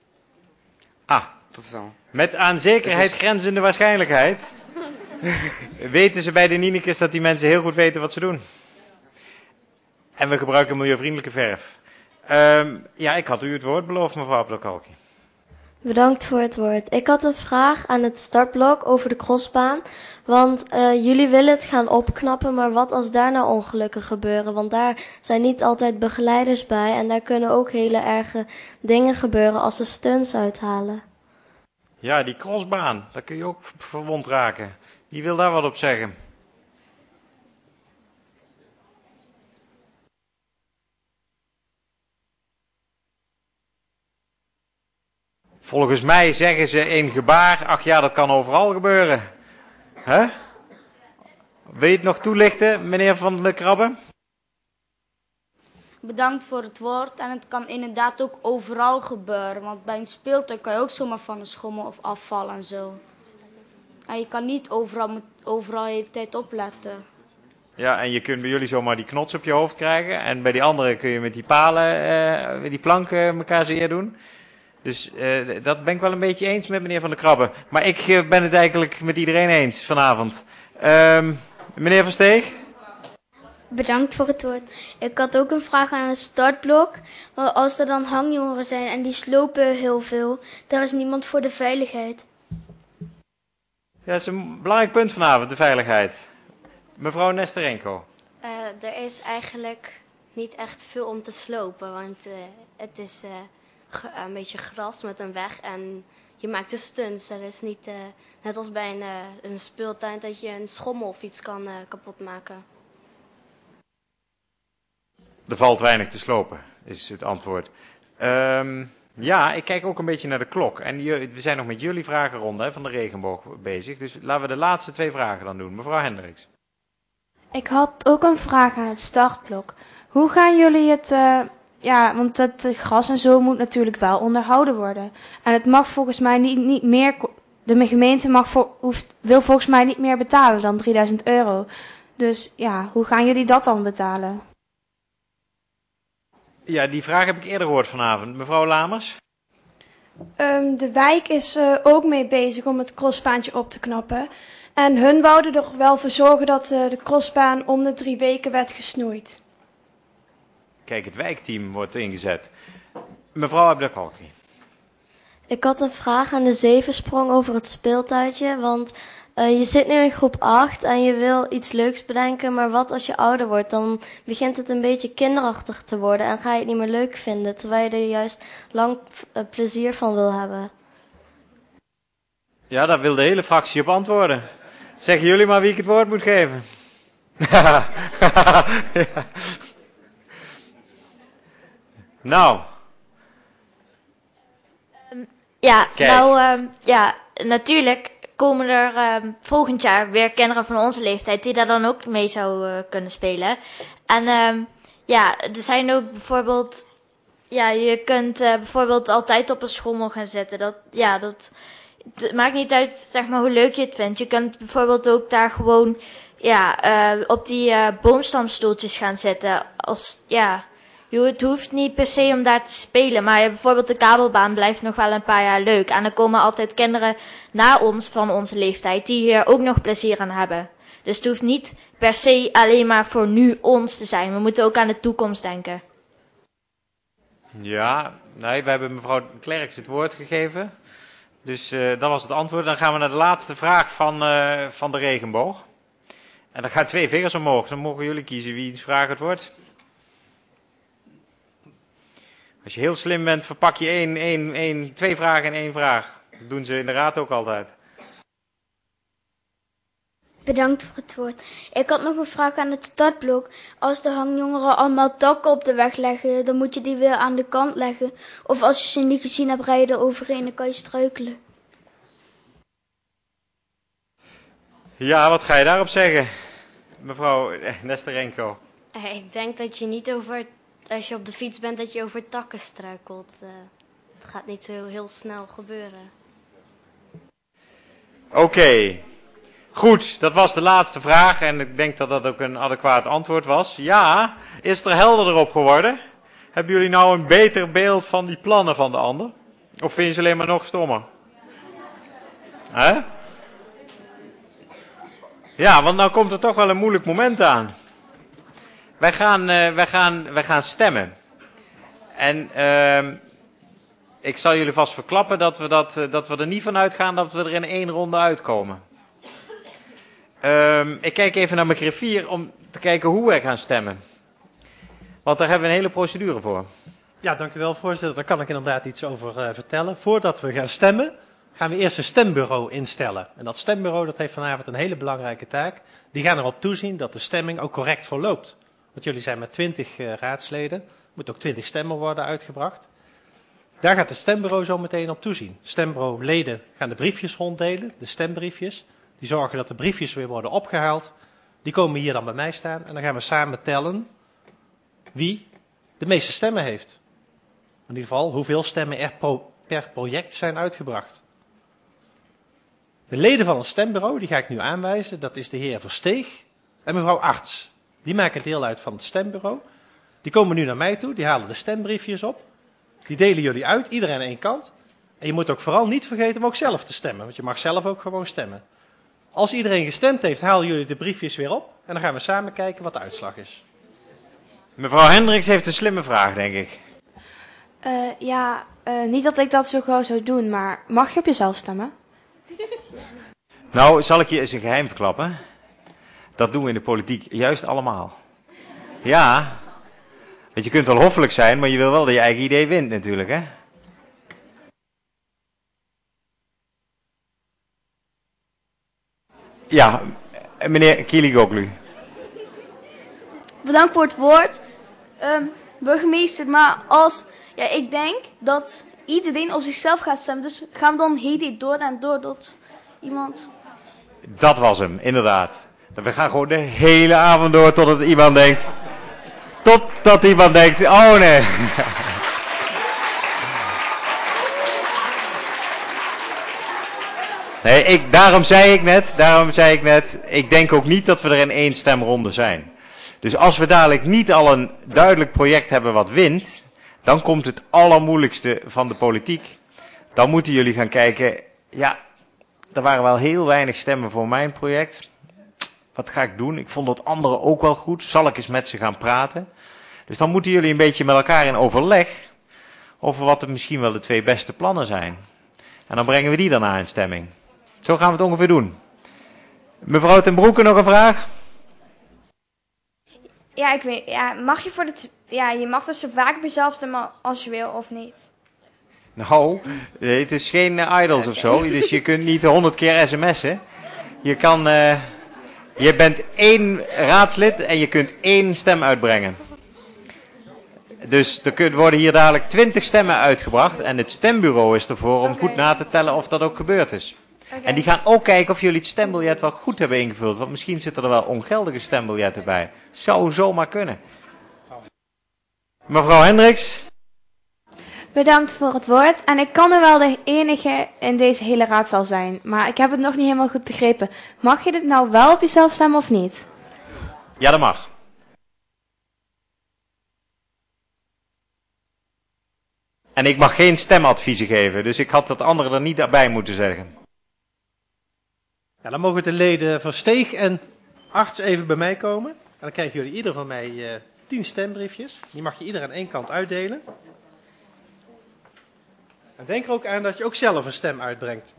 Dat wel. Met aan zekerheid grenzende waarschijnlijkheid weten ze bij de Nienekes dat die mensen heel goed weten wat ze doen. En we gebruiken milieuvriendelijke verf. Ja, ik had u het woord beloofd, mevrouw Abdelkalki. Bedankt voor het woord. Ik had een vraag aan het startblok over de crossbaan. Want jullie willen het gaan opknappen, maar wat als daar nou ongelukken gebeuren? Want daar zijn niet altijd begeleiders bij en daar kunnen ook hele erge dingen gebeuren als ze stunts uithalen. Ja, die crossbaan, daar kun je ook verwond raken. Wie wil daar wat op zeggen? Volgens mij zeggen ze in gebaar, ach ja, dat kan overal gebeuren. Hè? Wil je het nog toelichten, meneer Van der Krabbe? Bedankt voor het woord. En het kan inderdaad ook overal gebeuren. Want bij een speeltuin kan je ook zomaar van een schommel of afvallen en zo. En je kan niet overal de hele tijd opletten. Ja, en je kunt bij jullie zomaar die knots op je hoofd krijgen. En bij die anderen kun je met die palen, die planken elkaar zeer doen. Dus dat ben ik wel een beetje eens met meneer Van der Krabbe. Maar ik ben het eigenlijk met iedereen eens vanavond. Meneer Van Steeg? Bedankt voor het woord. Ik had ook een vraag aan het startblok. Als er dan hangjongeren zijn en die slopen heel veel, daar is niemand voor de veiligheid. Ja, dat is een belangrijk punt vanavond, de veiligheid. Mevrouw Nesterenko. Er is eigenlijk niet echt veel om te slopen, want het is een beetje gras met een weg en je maakt de stunts. Dat is niet net als bij een speeltuin dat je een schommel of iets kan kapot maken. Er valt weinig te slopen, is het antwoord. Ja, ik kijk ook een beetje naar de klok. En we zijn nog met jullie vragenronde van de regenboog bezig. Dus laten we de laatste 2 vragen dan doen. Mevrouw Hendricks. Ik had ook een vraag aan het startblok. Hoe gaan jullie het... want het gras en zo moet natuurlijk wel onderhouden worden. En het mag volgens mij niet meer... De gemeente wil volgens mij niet meer betalen dan €3000. Dus ja, hoe gaan jullie dat dan betalen? Ja, die vraag heb ik eerder gehoord vanavond. Mevrouw Lamers? De wijk is ook mee bezig om het crossbaantje op te knappen. En hun wouden er wel voor zorgen dat de crossbaan om de 3 weken werd gesnoeid. Kijk, het wijkteam wordt ingezet. Mevrouw Abdelkalki. Ik had een vraag aan de zevensprong over het speeltuintje, want je zit nu in groep 8 en je wil iets leuks bedenken, maar wat als je ouder wordt? Dan begint het een beetje kinderachtig te worden en ga je het niet meer leuk vinden, terwijl je er juist lang plezier van wil hebben. Ja, daar wil de hele fractie op antwoorden. Zeggen jullie maar wie ik het woord moet geven. Ja. Nou. Natuurlijk komen er volgend jaar weer kinderen van onze leeftijd die daar dan ook mee zou kunnen spelen. En Ja, er zijn ook bijvoorbeeld... Ja, je kunt bijvoorbeeld altijd op een schommel gaan zitten. Het maakt niet uit, zeg maar, hoe leuk je het vindt. Je kunt bijvoorbeeld ook daar gewoon op die boomstamstoeltjes gaan zitten. Het hoeft niet per se om daar te spelen. Maar bijvoorbeeld de kabelbaan blijft nog wel een paar jaar leuk. En er komen altijd kinderen na ons van onze leeftijd die hier ook nog plezier aan hebben. Dus het hoeft niet per se alleen maar voor nu ons te zijn. We moeten ook aan de toekomst denken. Ja, nee, we hebben mevrouw Klerks het woord gegeven. Dus dat was het antwoord. Dan gaan we naar de laatste vraag van de regenboog. En dan gaan 2 vingers omhoog. Dan mogen jullie kiezen wie het vraagt het woord. Als je heel slim bent, verpak je 2 vragen in 1 vraag. Dat doen ze in de raad ook altijd. Bedankt voor het woord. Ik had nog een vraag aan het startblok. Als de hangjongeren allemaal takken op de weg leggen, dan moet je die weer aan de kant leggen. Of als je ze niet gezien hebt, rij je er overheen, dan kan je struikelen. Ja, wat ga je daarop zeggen, mevrouw Nesterenko? Ik denk dat je niet als je op de fiets bent, dat je over takken struikelt. Het gaat niet zo heel snel gebeuren. Oké. Goed, dat was de laatste vraag en ik denk dat dat ook een adequaat antwoord was. Ja, is er helderder op geworden? Hebben jullie nou een beter beeld van die plannen van de ander? Of vind je ze alleen maar nog stommer? Hè? Ja, want nou komt er toch wel een moeilijk moment aan. Wij gaan stemmen. En ik zal jullie vast verklappen dat we er niet van uitgaan dat we er in 1 ronde uitkomen. Ik kijk even naar mijn griffier om te kijken hoe wij gaan stemmen. Want daar hebben we een hele procedure voor. Ja, dank u wel, voorzitter. Daar kan ik inderdaad iets over vertellen. Voordat we gaan stemmen, gaan we eerst een stembureau instellen. En dat stembureau dat heeft vanavond een hele belangrijke taak. Die gaan erop toezien dat de stemming ook correct verloopt. Want jullie zijn met 20 raadsleden. Er moeten ook 20 stemmen worden uitgebracht. Daar gaat het stembureau zo meteen op toezien. Stembureauleden gaan de briefjes ronddelen, de stembriefjes. Die zorgen dat de briefjes weer worden opgehaald. Die komen hier dan bij mij staan. En dan gaan we samen tellen wie de meeste stemmen heeft. In ieder geval hoeveel stemmen er per project zijn uitgebracht. De leden van het stembureau, die ga ik nu aanwijzen. Dat is de heer Versteeg en mevrouw Arts. Die maken deel uit van het stembureau. Die komen nu naar mij toe, die halen de stembriefjes op. Die delen jullie uit, iedereen aan 1 kant. En je moet ook vooral niet vergeten om ook zelf te stemmen. Want je mag zelf ook gewoon stemmen. Als iedereen gestemd heeft, halen jullie de briefjes weer op. En dan gaan we samen kijken wat de uitslag is. Mevrouw Hendricks heeft een slimme vraag, denk ik. Niet dat ik dat zo gauw zou doen, maar mag je op jezelf stemmen? Nou, zal ik je eens een geheim verklappen? Dat doen we in de politiek juist allemaal. Ja, want je kunt wel hoffelijk zijn, maar je wil wel dat je eigen idee wint natuurlijk, hè? Ja, meneer Kiligoglu. Bedankt voor het woord. Burgemeester, maar ik denk dat iedereen op zichzelf gaat stemmen. Dus gaan we dan heel door en door tot iemand... Dat was hem, inderdaad. We gaan gewoon de hele avond door totdat iemand denkt... oh nee. Nee, daarom zei ik net, ik denk ook niet dat we er in 1 stemronde zijn. Dus als we dadelijk niet al een duidelijk project hebben wat wint, dan komt het allermoeilijkste van de politiek. Dan moeten jullie gaan kijken, ja, er waren wel heel weinig stemmen voor mijn project. Wat ga ik doen? Ik vond dat anderen ook wel goed. Zal ik eens met ze gaan praten? Dus dan moeten jullie een beetje met elkaar in overleg over wat er misschien wel de 2 beste plannen zijn. En dan brengen we die daarna in stemming. Zo gaan we het ongeveer doen. Mevrouw ten Broeke, nog een vraag? Ja, ik weet. Ja, je mag dus zo vaak op jezelf stemmen als je wil, of niet? Nou, het is geen idols of zo. Dus je kunt niet 100 keer sms'en. Je bent 1 raadslid en je kunt 1 stem uitbrengen. Dus er worden hier dadelijk 20 stemmen uitgebracht. En het stembureau is ervoor om goed na te tellen of dat ook gebeurd is. Okay. En die gaan ook kijken of jullie het stembiljet wel goed hebben ingevuld. Want misschien zitten er wel ongeldige stembiljetten bij. Zou zomaar kunnen. Mevrouw Hendricks. Bedankt voor het woord. En ik kan er wel de enige in deze hele raadzaal zijn, maar ik heb het nog niet helemaal goed begrepen. Mag je dit nou wel op jezelf stemmen of niet? Ja, dat mag. En ik mag geen stemadviezen geven, dus ik had dat andere er niet bij moeten zeggen. Ja, dan mogen de leden Versteeg en Arts even bij mij komen. En dan krijgen jullie ieder van mij 10 stembriefjes. Die mag je ieder aan één kant uitdelen. En denk er ook aan dat je ook zelf een stem uitbrengt.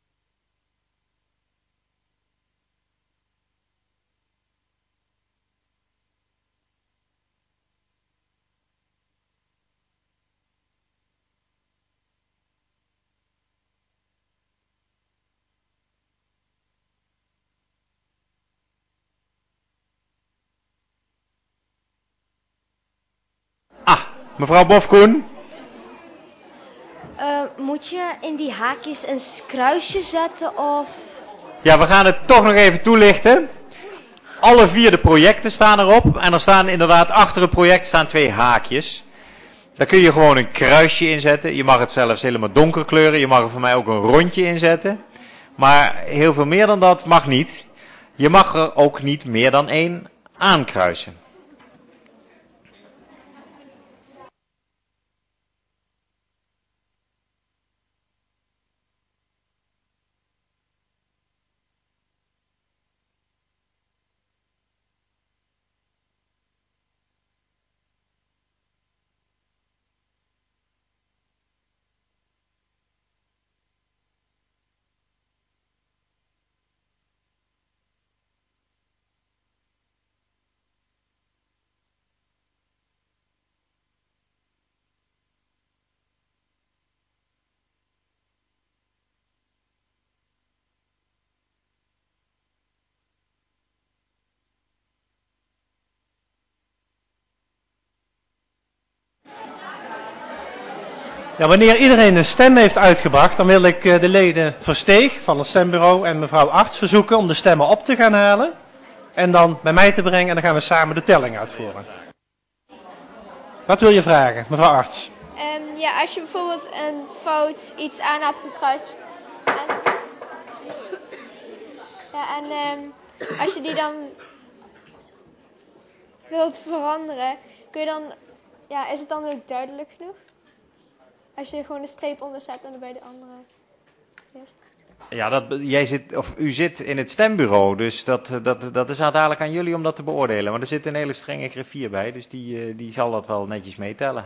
Mevrouw Bofkoen. Moet je in die haakjes een kruisje zetten of... Ja, we gaan het toch nog even toelichten. Alle 4 de projecten staan erop. En er staan inderdaad achter het project staan 2 haakjes. Daar kun je gewoon een kruisje inzetten. Je mag het zelfs helemaal donker kleuren. Je mag er voor mij ook een rondje inzetten. Maar heel veel meer dan dat mag niet. Je mag er ook niet meer dan 1 aankruisen. Ja, wanneer iedereen een stem heeft uitgebracht, dan wil ik de leden Versteeg van het stembureau en mevrouw Arts verzoeken om de stemmen op te gaan halen. En dan bij mij te brengen en dan gaan we samen de telling uitvoeren. Wat wil je vragen, mevrouw Arts? Ja, als je bijvoorbeeld een fout iets aan hebt gekruist. En als je die dan wilt veranderen, kun je dan, ja, is het dan ook duidelijk genoeg? Als je er gewoon een streep onder zet en dan bij de andere. Ja, u zit in het stembureau, dus dat is dadelijk aan jullie om dat te beoordelen. Maar er zit een hele strenge griffier bij, dus die zal dat wel netjes meetellen.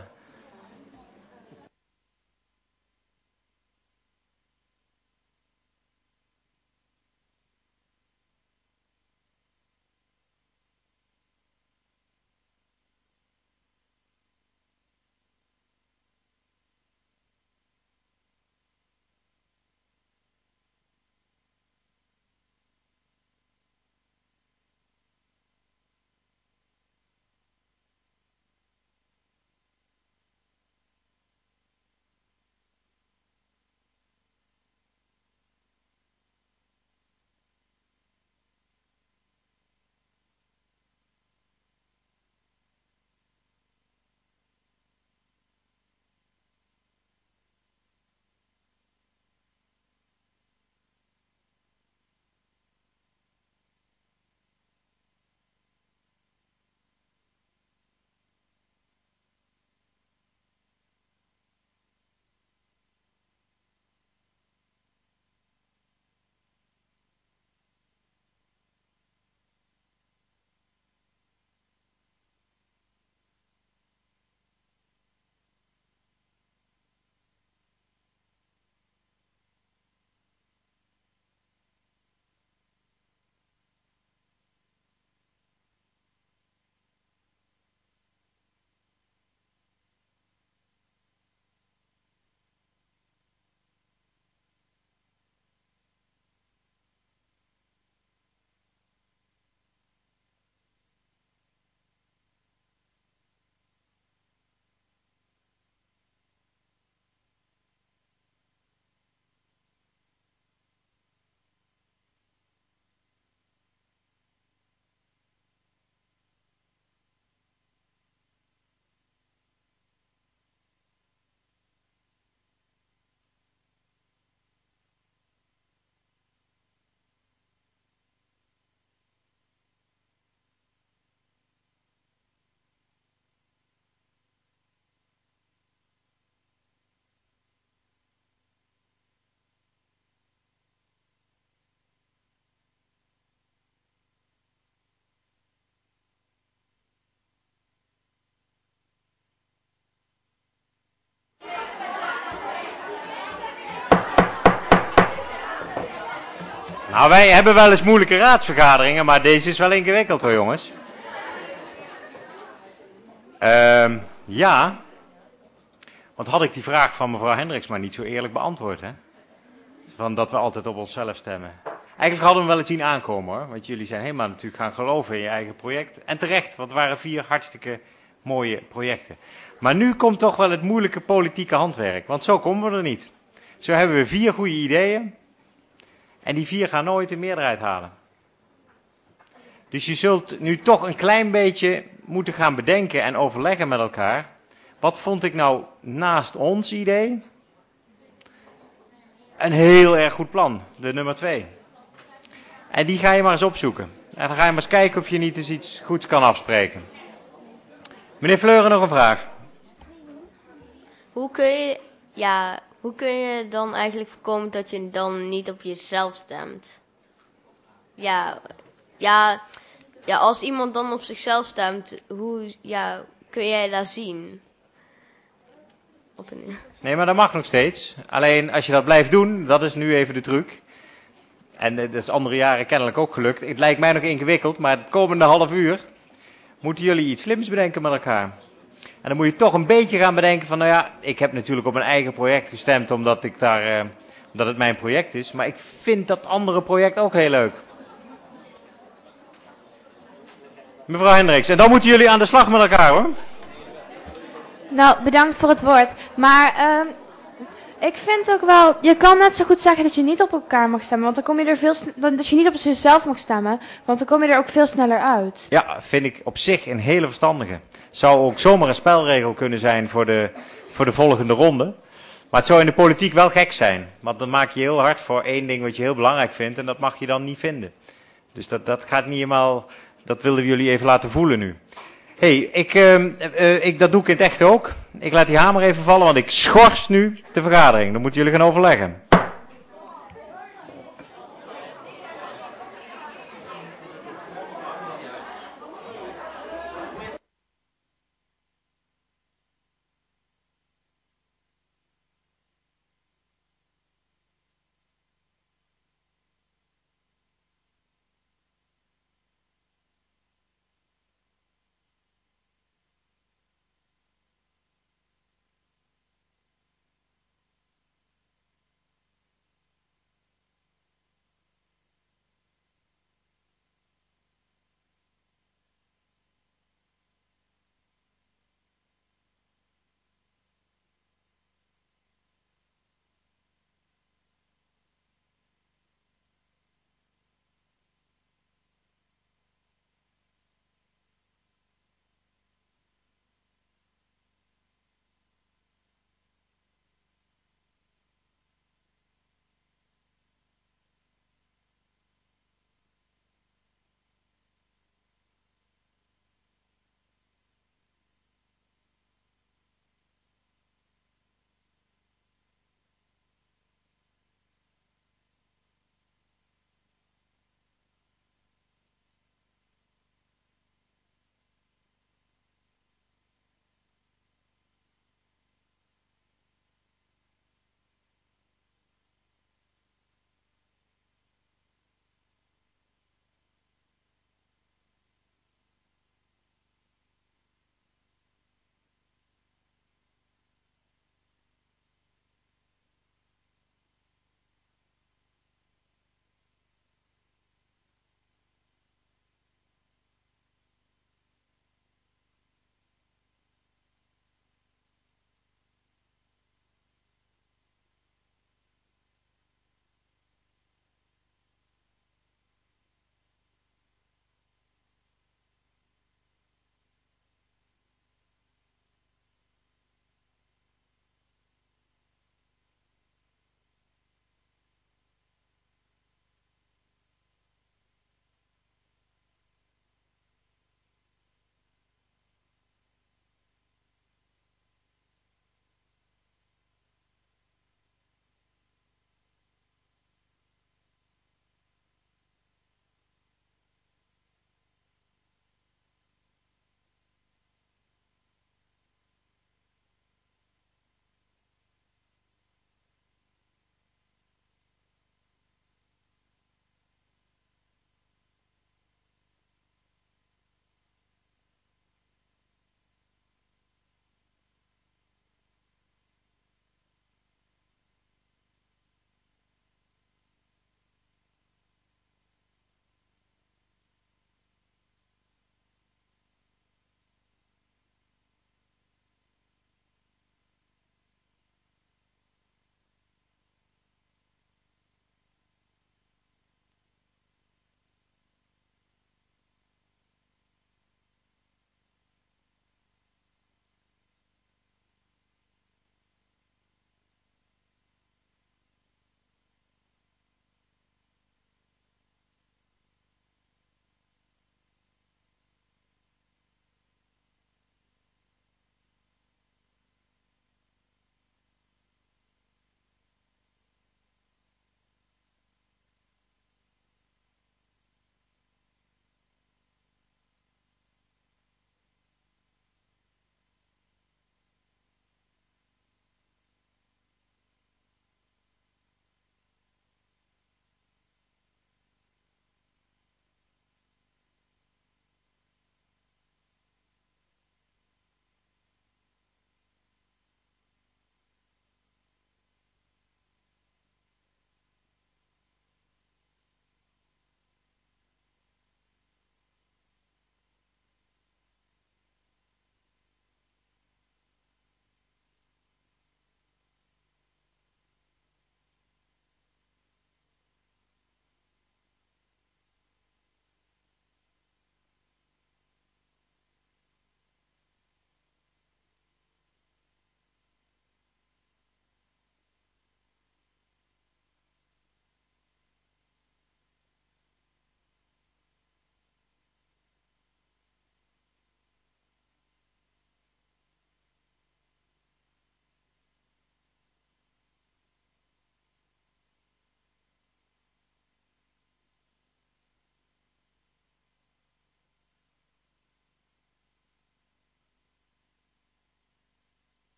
Nou, wij hebben wel eens moeilijke raadsvergaderingen, maar deze is wel ingewikkeld hoor, jongens. Ja, want had ik die vraag van mevrouw Hendricks maar niet zo eerlijk beantwoord, hè? Van dat we altijd op onszelf stemmen. Eigenlijk hadden we hem wel eens zien aankomen, hoor. Want jullie zijn helemaal natuurlijk gaan geloven in je eigen project. En terecht, want het waren 4 hartstikke mooie projecten. Maar nu komt toch wel het moeilijke politieke handwerk, want zo komen we er niet. Zo hebben we 4 goede ideeën. En die 4 gaan nooit de meerderheid halen. Dus je zult nu toch een klein beetje moeten gaan bedenken en overleggen met elkaar. Wat vond ik nou naast ons idee een heel erg goed plan, de nummer 2. En die ga je maar eens opzoeken. En dan ga je maar eens kijken of je niet eens iets goeds kan afspreken. Meneer Fleuren, nog een vraag. Hoe kun je dan eigenlijk voorkomen dat je dan niet op jezelf stemt? Ja, als iemand dan op zichzelf stemt, hoe kun jij dat zien? Nee, maar dat mag nog steeds. Alleen als je dat blijft doen, dat is nu even de truc. En dat is andere jaren kennelijk ook gelukt. Het lijkt mij nog ingewikkeld, maar het komende half uur moeten jullie iets slims bedenken met elkaar. En dan moet je toch een beetje gaan bedenken van, nou ja, ik heb natuurlijk op mijn eigen project gestemd omdat het mijn project is. Maar ik vind dat andere project ook heel leuk. Mevrouw Hendricks, en dan moeten jullie aan de slag met elkaar, hoor. Nou, bedankt voor het woord. Maar ik vind ook wel, je kan net zo goed zeggen dat je niet op elkaar mag stemmen, want dan kom je er dat je niet op jezelf mag stemmen, want dan kom je er ook veel sneller uit. Ja, vind ik op zich een hele verstandige. Zou ook zomaar een spelregel kunnen zijn voor de volgende ronde. Maar het zou in de politiek wel gek zijn, want dan maak je heel hard voor één ding wat je heel belangrijk vindt en dat mag je dan niet vinden. Dus dat gaat niet helemaal, dat wilden we jullie even laten voelen nu. Dat doe ik in het echt ook. Ik laat die hamer even vallen, want ik schors nu de vergadering. Dan moeten jullie gaan overleggen.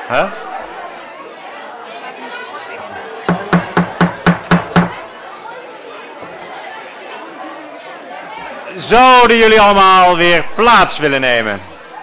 Huh? Zouden jullie allemaal weer plaats willen nemen?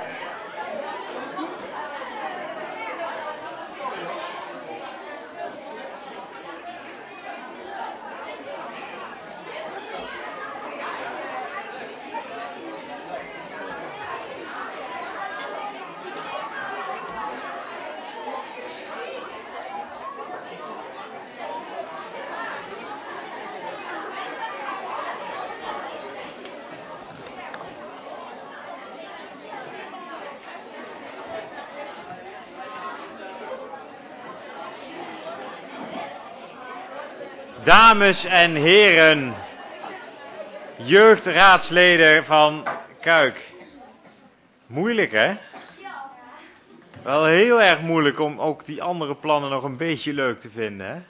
Dames en heren, jeugdraadsleden van Kuik. Moeilijk, hè? Wel heel erg moeilijk om ook die andere plannen nog een beetje leuk te vinden, hè?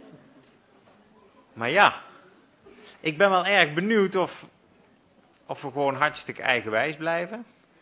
Maar ja, ik ben wel erg benieuwd of we gewoon hartstikke eigenwijs blijven.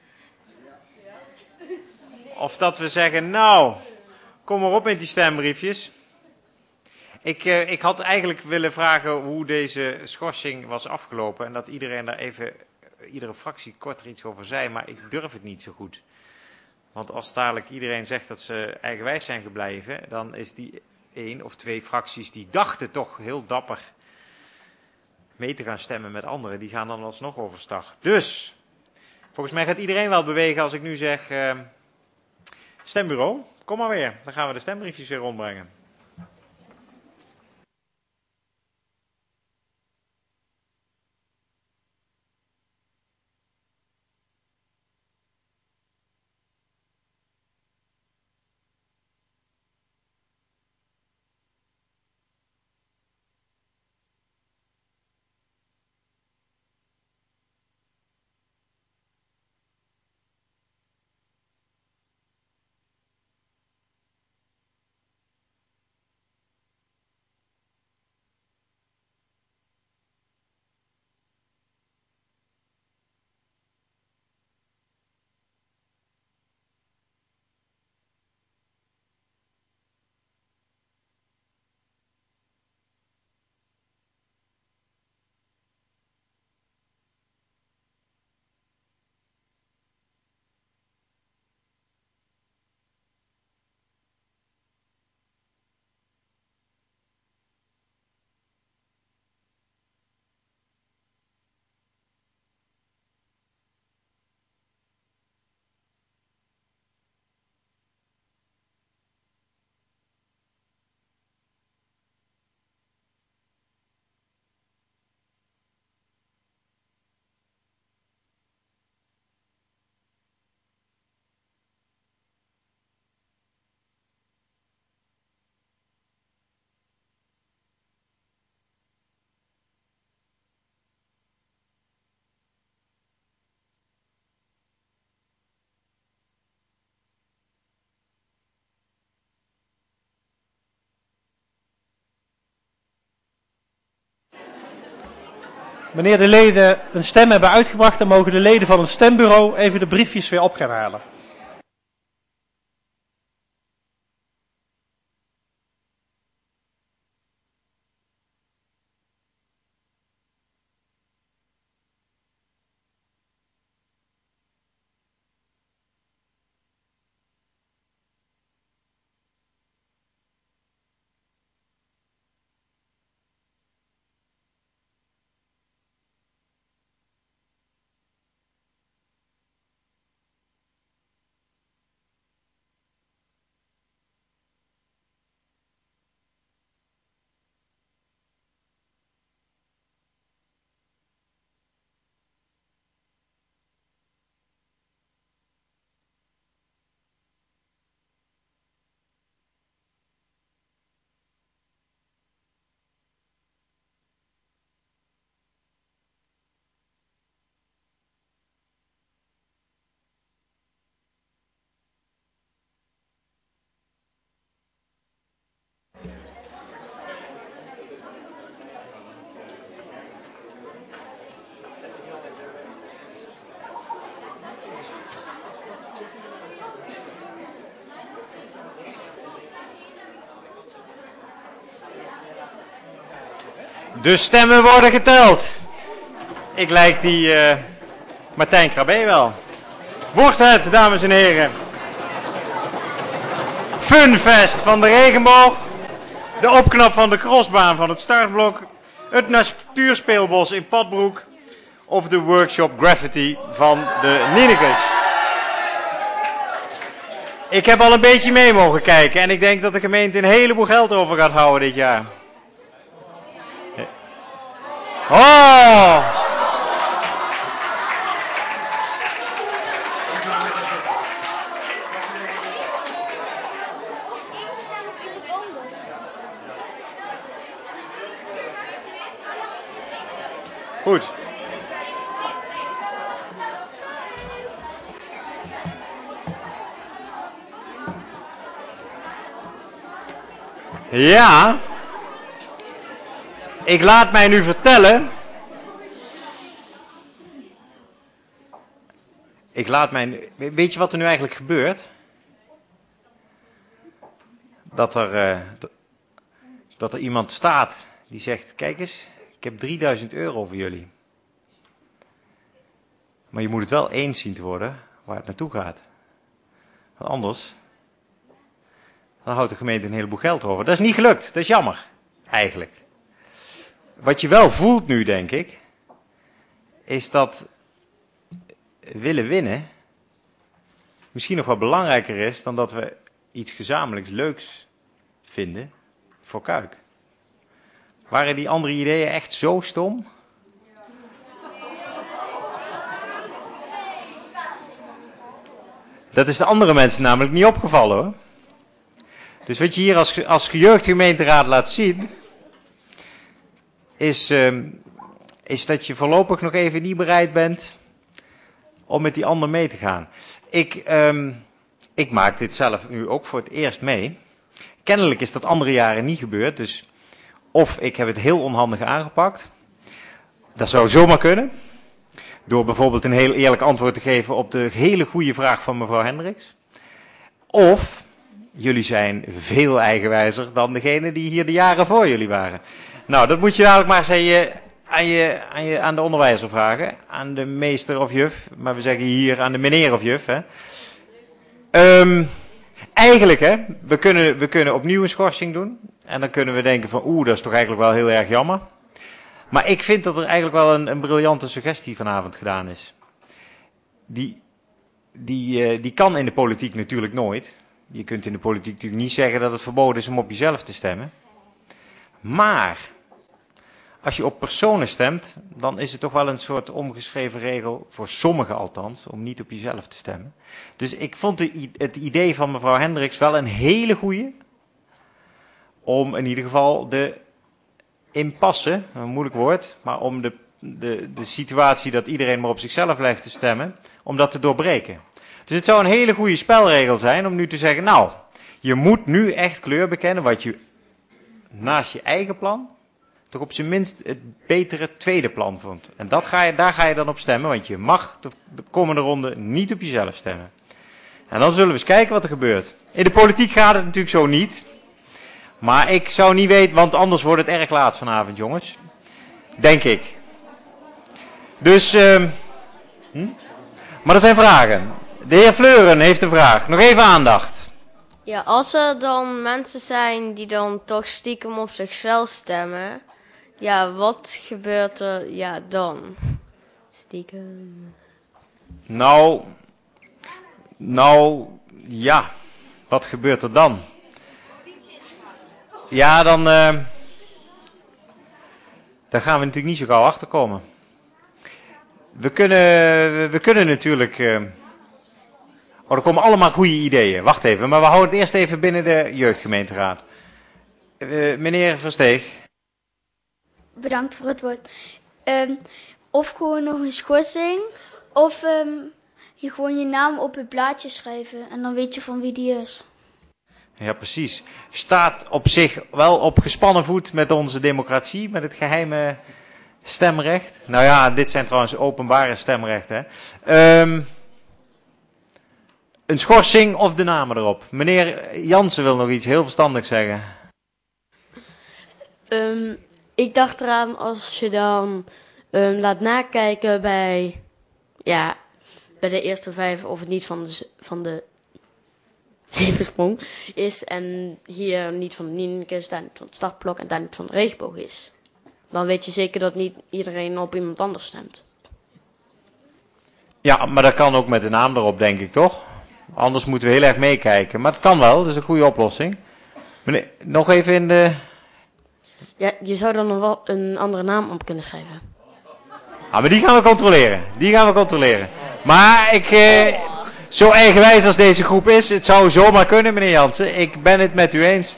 Of dat we zeggen, nou, kom maar op met die stembriefjes. Ik had eigenlijk willen vragen hoe deze schorsing was afgelopen en dat iedereen daar even, iedere fractie kort er iets over zei, maar ik durf het niet zo goed. Want als dadelijk iedereen zegt dat ze eigenwijs zijn gebleven, dan is die 1 of 2 fracties die dachten toch heel dapper mee te gaan stemmen met anderen, die gaan dan alsnog overstag. Dus, volgens mij gaat iedereen wel bewegen als ik nu zeg, stembureau, kom maar weer, dan gaan we de stembriefjes weer rondbrengen. Wanneer de leden een stem hebben uitgebracht, dan mogen de leden van het stembureau even de briefjes weer op gaan halen. De stemmen worden geteld. Ik lijk die Martijn Krabbe wel. Wordt het, dames en heren, Funfest van de regenboog, de opknap van de crossbaan van het startblok, het natuurspeelbos in Padbroek of de workshop graffiti van de Nienekes. Ik heb al een beetje mee mogen kijken en ik denk dat de gemeente een heleboel geld over gaat houden dit jaar. Oh! Goed. Ja. Ik laat mij nu vertellen. Weet je wat er nu eigenlijk gebeurt? Dat er iemand staat die zegt, kijk eens, ik heb 3000 euro voor jullie. Maar je moet het wel eens zien te worden waar het naartoe gaat. Want anders, dan houdt de gemeente een heleboel geld over. Dat is niet gelukt, dat is jammer, eigenlijk. Wat je wel voelt nu, denk ik, is dat willen winnen misschien nog wel belangrijker is dan dat we iets gezamenlijks leuks vinden voor Kuik. Waren die andere ideeën echt zo stom? Dat is de andere mensen namelijk niet opgevallen, hoor. Dus wat je hier als jeugdgemeenteraad laat zien, is dat je voorlopig nog even niet bereid bent om met die ander mee te gaan. Ik maak dit zelf nu ook voor het eerst mee. Kennelijk is dat andere jaren niet gebeurd, dus of ik heb het heel onhandig aangepakt. Dat zou zomaar kunnen. Door bijvoorbeeld een heel eerlijk antwoord te geven op de hele goede vraag van mevrouw Hendricks. Of jullie zijn veel eigenwijzer dan degene die hier de jaren voor jullie waren. Nou, dat moet je dadelijk maar eens aan de onderwijzer vragen. Aan de meester of juf. Maar we zeggen hier aan de meneer of juf. Hè. Eigenlijk, hè, we kunnen opnieuw een schorsing doen. En dan kunnen we denken van, dat is toch eigenlijk wel heel erg jammer. Maar ik vind dat er eigenlijk wel een briljante suggestie vanavond gedaan is. Die kan in de politiek natuurlijk nooit. Je kunt in de politiek natuurlijk niet zeggen dat het verboden is om op jezelf te stemmen. Maar als je op personen stemt, dan is het toch wel een soort ongeschreven regel, voor sommigen althans, om niet op jezelf te stemmen. Dus ik vond het idee van mevrouw Hendricks wel een hele goeie, om in ieder geval de impasse, een moeilijk woord, maar om de situatie dat iedereen maar op zichzelf lijkt te stemmen, om dat te doorbreken. Dus het zou een hele goede spelregel zijn om nu te zeggen, nou, je moet nu echt kleur bekennen wat je naast je eigen plan toch op zijn minst het betere tweede plan vond. En daar ga je dan op stemmen, want je mag de komende ronde niet op jezelf stemmen. En dan zullen we eens kijken wat er gebeurt. In de politiek gaat het natuurlijk zo niet. Maar ik zou niet weten, want anders wordt het erg laat vanavond, jongens. Denk ik. Dus, maar er zijn vragen. De heer Fleuren heeft een vraag. Nog even aandacht. Ja, als er dan mensen zijn die dan toch stiekem op zichzelf stemmen, ja, wat gebeurt er dan? Stiekem. Nou, ja, wat gebeurt er dan? Ja, dan daar gaan we natuurlijk niet zo gauw achterkomen. We kunnen natuurlijk. Er komen allemaal goede ideeën. Wacht even, maar we houden het eerst even binnen de jeugdgemeenteraad. Meneer Versteeg. Bedankt voor het woord. Of gewoon nog een schorsing, of je gewoon je naam op het blaadje schrijven en dan weet je van wie die is. Ja, precies. Staat op zich wel op gespannen voet met onze democratie, met het geheime stemrecht. Nou ja, dit zijn trouwens openbare stemrechten. Een schorsing of de namen erop. Meneer Jansen wil nog iets heel verstandigs zeggen. Ik dacht eraan als je dan laat nakijken bij de eerste 5 of het niet van de zevensprong is. En hier niet van de Nienke is, daar niet van het startblok en daar niet van de regenboog is. Dan weet je zeker dat niet iedereen op iemand anders stemt. Ja, maar dat kan ook met de naam erop, denk ik, toch? Anders moeten we heel erg meekijken. Maar het kan wel, dat is een goede oplossing. Meneer, nog even in de... Ja, je zou dan nog wel een andere naam op kunnen schrijven. Ah, maar die gaan we controleren. Maar zo eigenwijs als deze groep is, het zou zomaar kunnen, meneer Jansen. Ik ben het met u eens.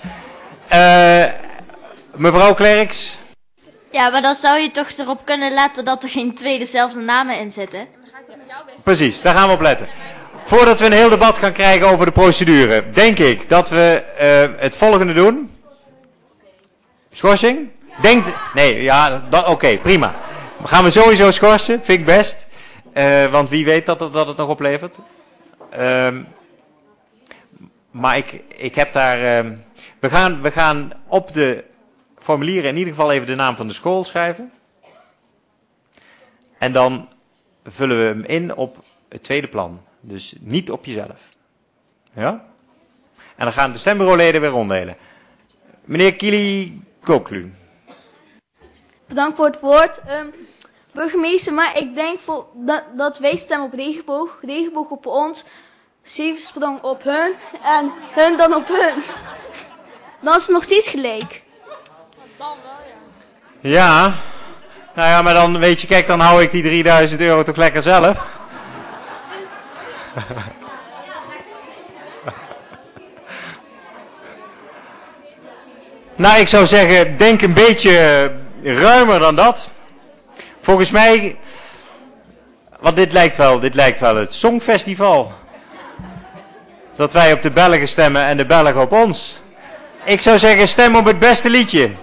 Mevrouw Klerks? Ja, maar dan zou je toch erop kunnen letten dat er geen 2 dezelfde namen in zitten. Precies, daar gaan we op letten. Voordat we een heel debat gaan krijgen over de procedure, denk ik dat we het volgende doen. Schorsing? Oké, prima. Dan gaan we sowieso schorsen, vind ik best. Want wie weet dat het nog oplevert. Maar ik heb daar... we gaan op de formulieren in ieder geval even de naam van de school schrijven. En dan vullen we hem in op het tweede plan. Dus niet op jezelf. Ja? En dan gaan de stembureauleden weer ronddelen. Meneer Kili Koklu. Bedankt voor het woord. Burgemeester, maar ik denk dat wij stemmen op regenboog. Regenboog op ons, zevensprong op hun en hun dan op hun. Dan is het nog steeds gelijk. Ja, nou ja, maar dan weet je, kijk, dan hou ik die 3000 euro toch lekker zelf. Nou, ik zou zeggen, denk een beetje ruimer dan dat. Volgens mij, want dit lijkt wel het Songfestival. Dat wij op de Belgen stemmen en de Belgen op ons. Ik zou zeggen, stem op het beste liedje.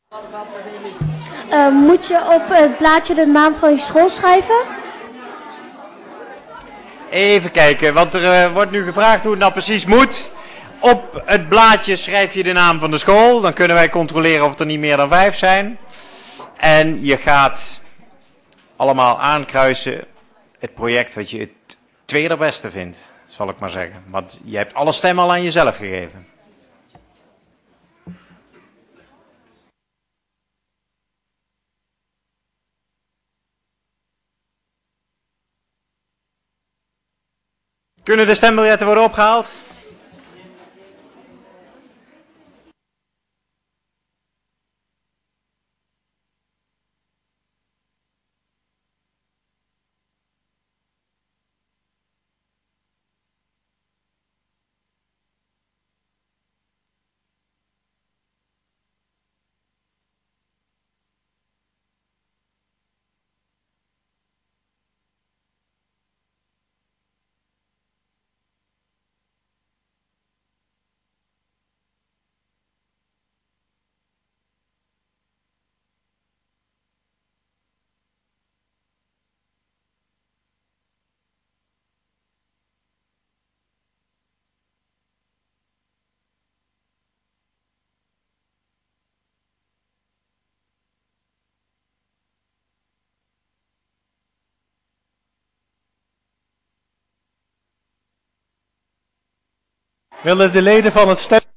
Moet je op het blaadje de naam van je school schrijven? Even kijken, want er wordt nu gevraagd hoe het nou precies moet. Op het blaadje schrijf je de naam van de school. Dan kunnen wij controleren of er niet meer dan 5 zijn. En je gaat allemaal aankruisen het project wat je het tweede beste vindt, zal ik maar zeggen. Want je hebt alle stemmen al aan jezelf gegeven. Kunnen de stembiljetten worden opgehaald? Willen de leden van het stem...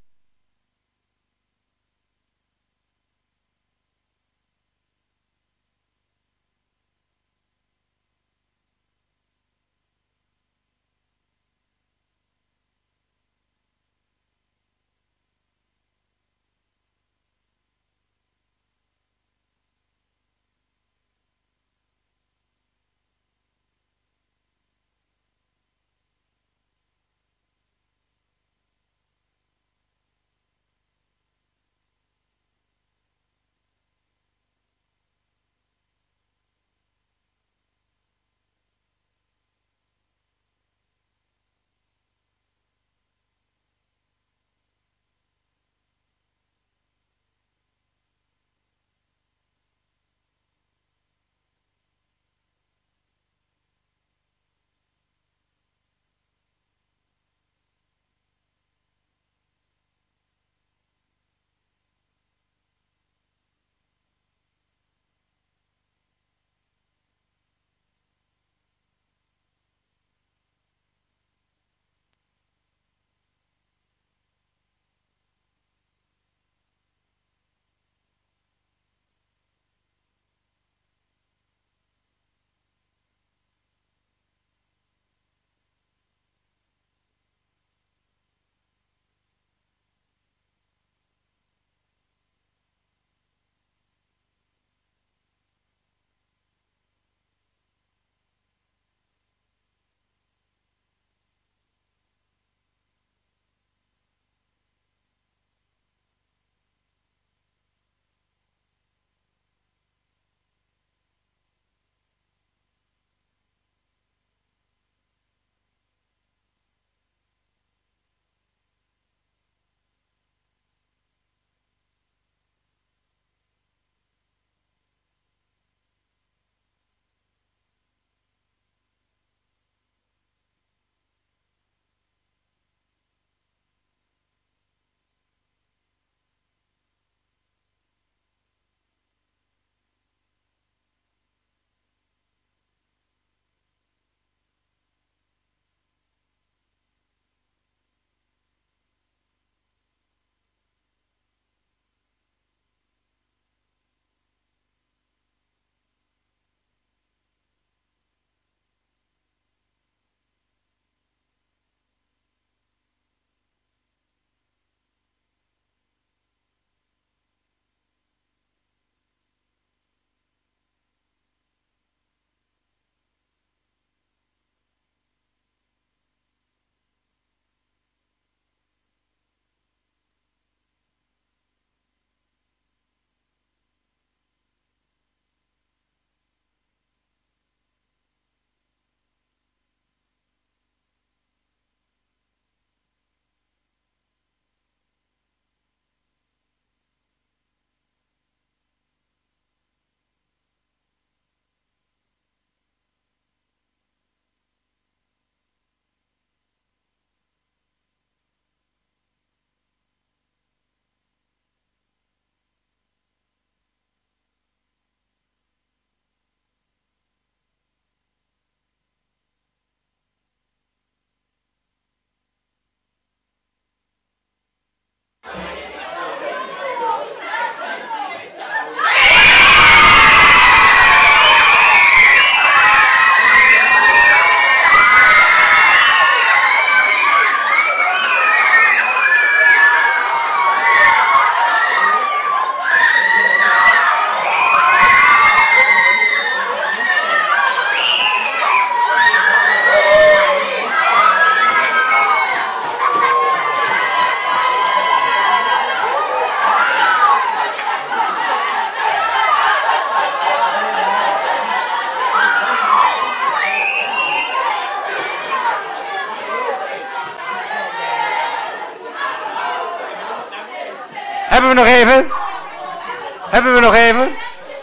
we nog even? Hebben we nog even?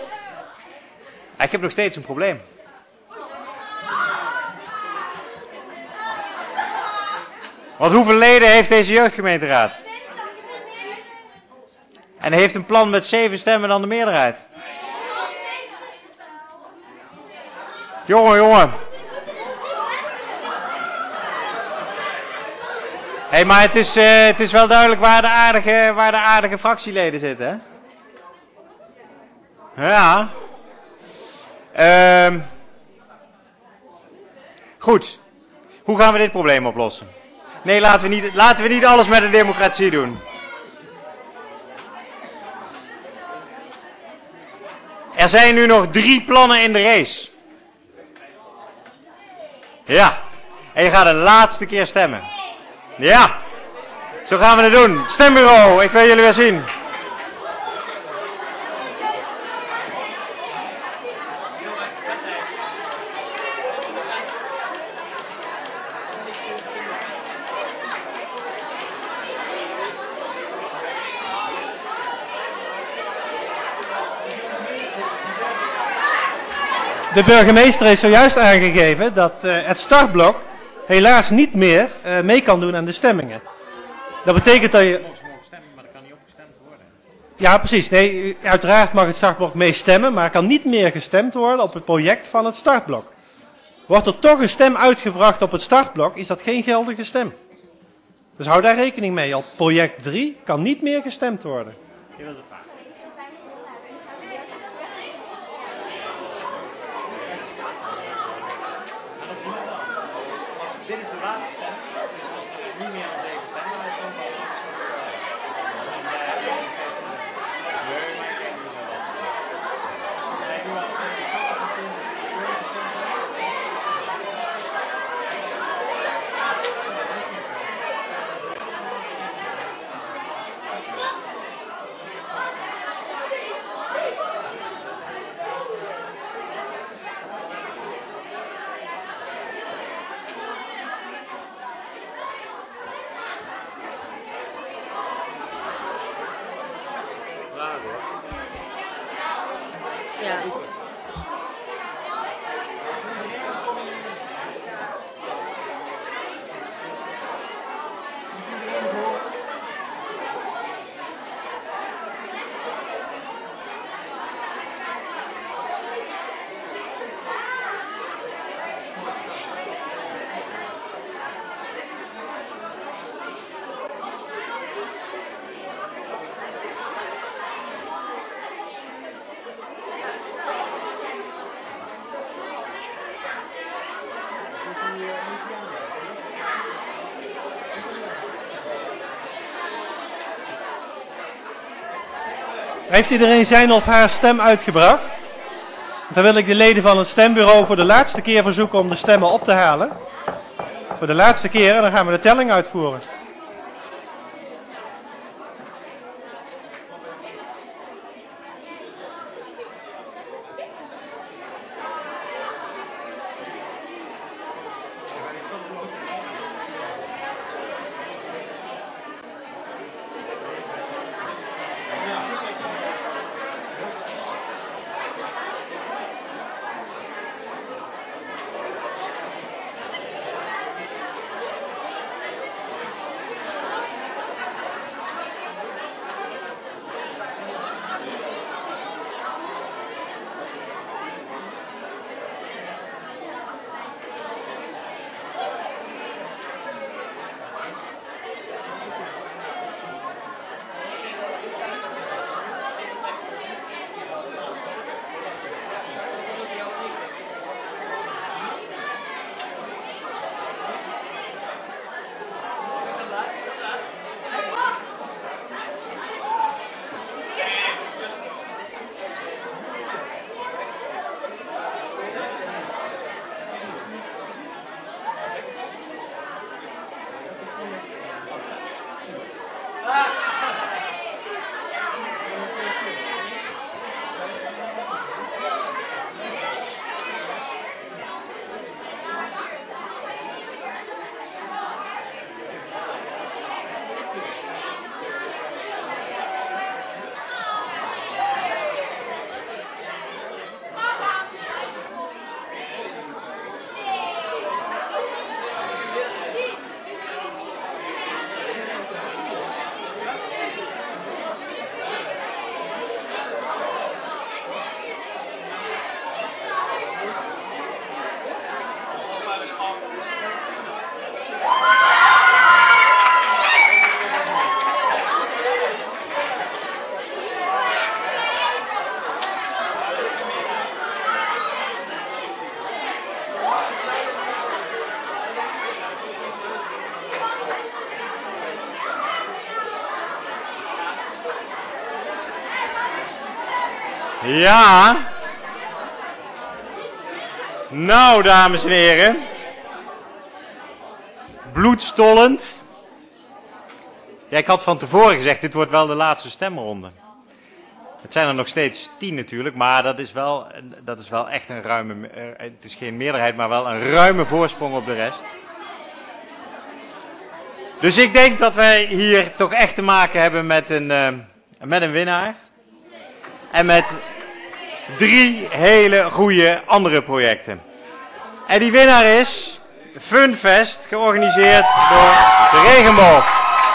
Ik heb nog steeds een probleem. Want hoeveel leden heeft deze jeugdgemeenteraad? En heeft een plan met 7 stemmen dan de meerderheid? Jongen. Hé, maar het is wel duidelijk waar de aardige fractieleden zitten, hè? Ja. Goed. Hoe gaan we dit probleem oplossen? Nee, laten we niet alles met de democratie doen. Er zijn nu nog 3 plannen in de race. Ja. En je gaat de laatste keer stemmen. Ja. Zo gaan we het doen. Stembureau, ik wil jullie weer zien. De burgemeester heeft zojuist aangegeven dat het startblok helaas niet meer mee kan doen aan de stemmingen. Dat betekent dat je... Maar er kan niet op gestemd worden. Ja, precies. Nee, uiteraard mag het startblok meestemmen, maar er kan niet meer gestemd worden op het project van het startblok. Wordt er toch een stem uitgebracht op het startblok, is dat geen geldige stem. Dus hou daar rekening mee. Op project 3 kan niet meer gestemd worden. Dit is de laatste stem. Dus niet meer dan 7 stemmen. Ja. Heeft iedereen zijn of haar stem uitgebracht? Dan wil ik de leden van het stembureau voor de laatste keer verzoeken om de stemmen op te halen. Voor de laatste keer en dan gaan we de telling uitvoeren. Ja. Nou, dames en heren. Bloedstollend. Ja, ik had van tevoren gezegd, dit wordt wel de laatste stemronde. Het zijn er nog steeds 10 natuurlijk, maar dat is wel echt een ruime... het is geen meerderheid, maar wel een ruime voorsprong op de rest. Dus ik denk dat wij hier toch echt te maken hebben met een winnaar. En met 3 hele goede andere projecten. En die winnaar is Funfest, georganiseerd door de Regenboog.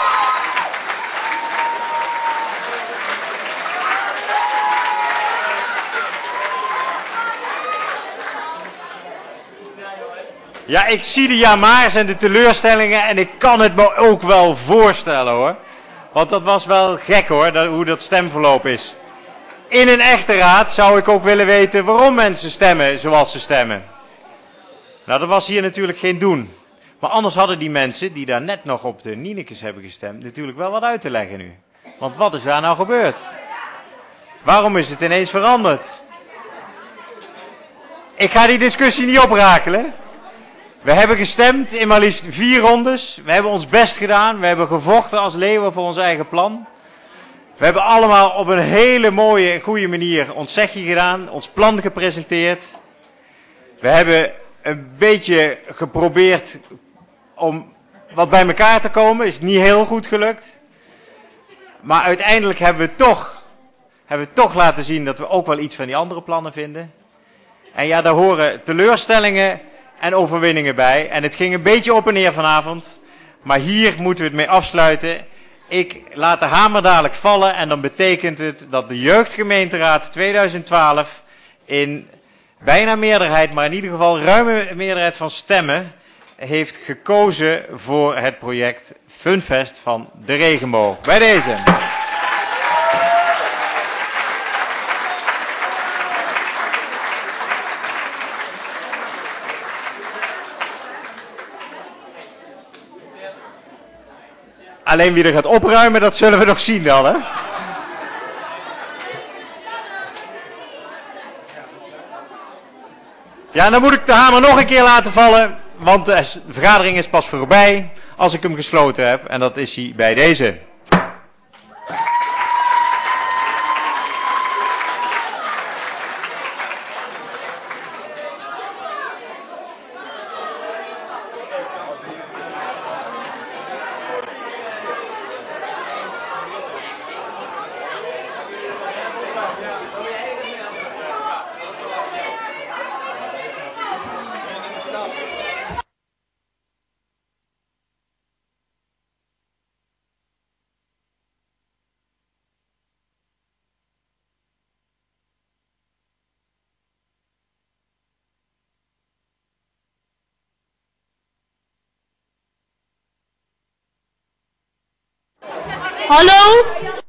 Ja, ik zie de jamaars en de teleurstellingen en ik kan het me ook wel voorstellen hoor. Want dat was wel gek hoor, hoe dat stemverloop is. In een echte raad zou ik ook willen weten waarom mensen stemmen zoals ze stemmen. Nou, dat was hier natuurlijk geen doen. Maar anders hadden die mensen die daar net nog op de Nienekes hebben gestemd natuurlijk wel wat uit te leggen nu. Want wat is daar nou gebeurd? Waarom is het ineens veranderd? Ik ga die discussie niet oprakelen. We hebben gestemd in maar liefst 4 rondes. We hebben ons best gedaan. We hebben gevochten als leeuwen voor ons eigen plan. We hebben allemaal op een hele mooie en goede manier ons zegje gedaan. Ons plan gepresenteerd. We hebben een beetje geprobeerd om wat bij elkaar te komen. Is niet heel goed gelukt. Maar uiteindelijk hebben we toch laten zien dat we ook wel iets van die andere plannen vinden. En ja, daar horen teleurstellingen en overwinningen bij. En het ging een beetje op en neer vanavond. Maar hier moeten we het mee afsluiten. Ik laat de hamer dadelijk vallen. En dan betekent het dat de Jeugdgemeenteraad 2012 in bijna meerderheid, maar in ieder geval ruime meerderheid van stemmen, heeft gekozen voor het project Funfest van de Regenboog. Bij deze. Alleen wie er gaat opruimen, dat zullen we nog zien dan, hè? Ja, dan moet ik de hamer nog een keer laten vallen, want de vergadering is pas voorbij als ik hem gesloten heb. En dat is hij bij deze. Hallo?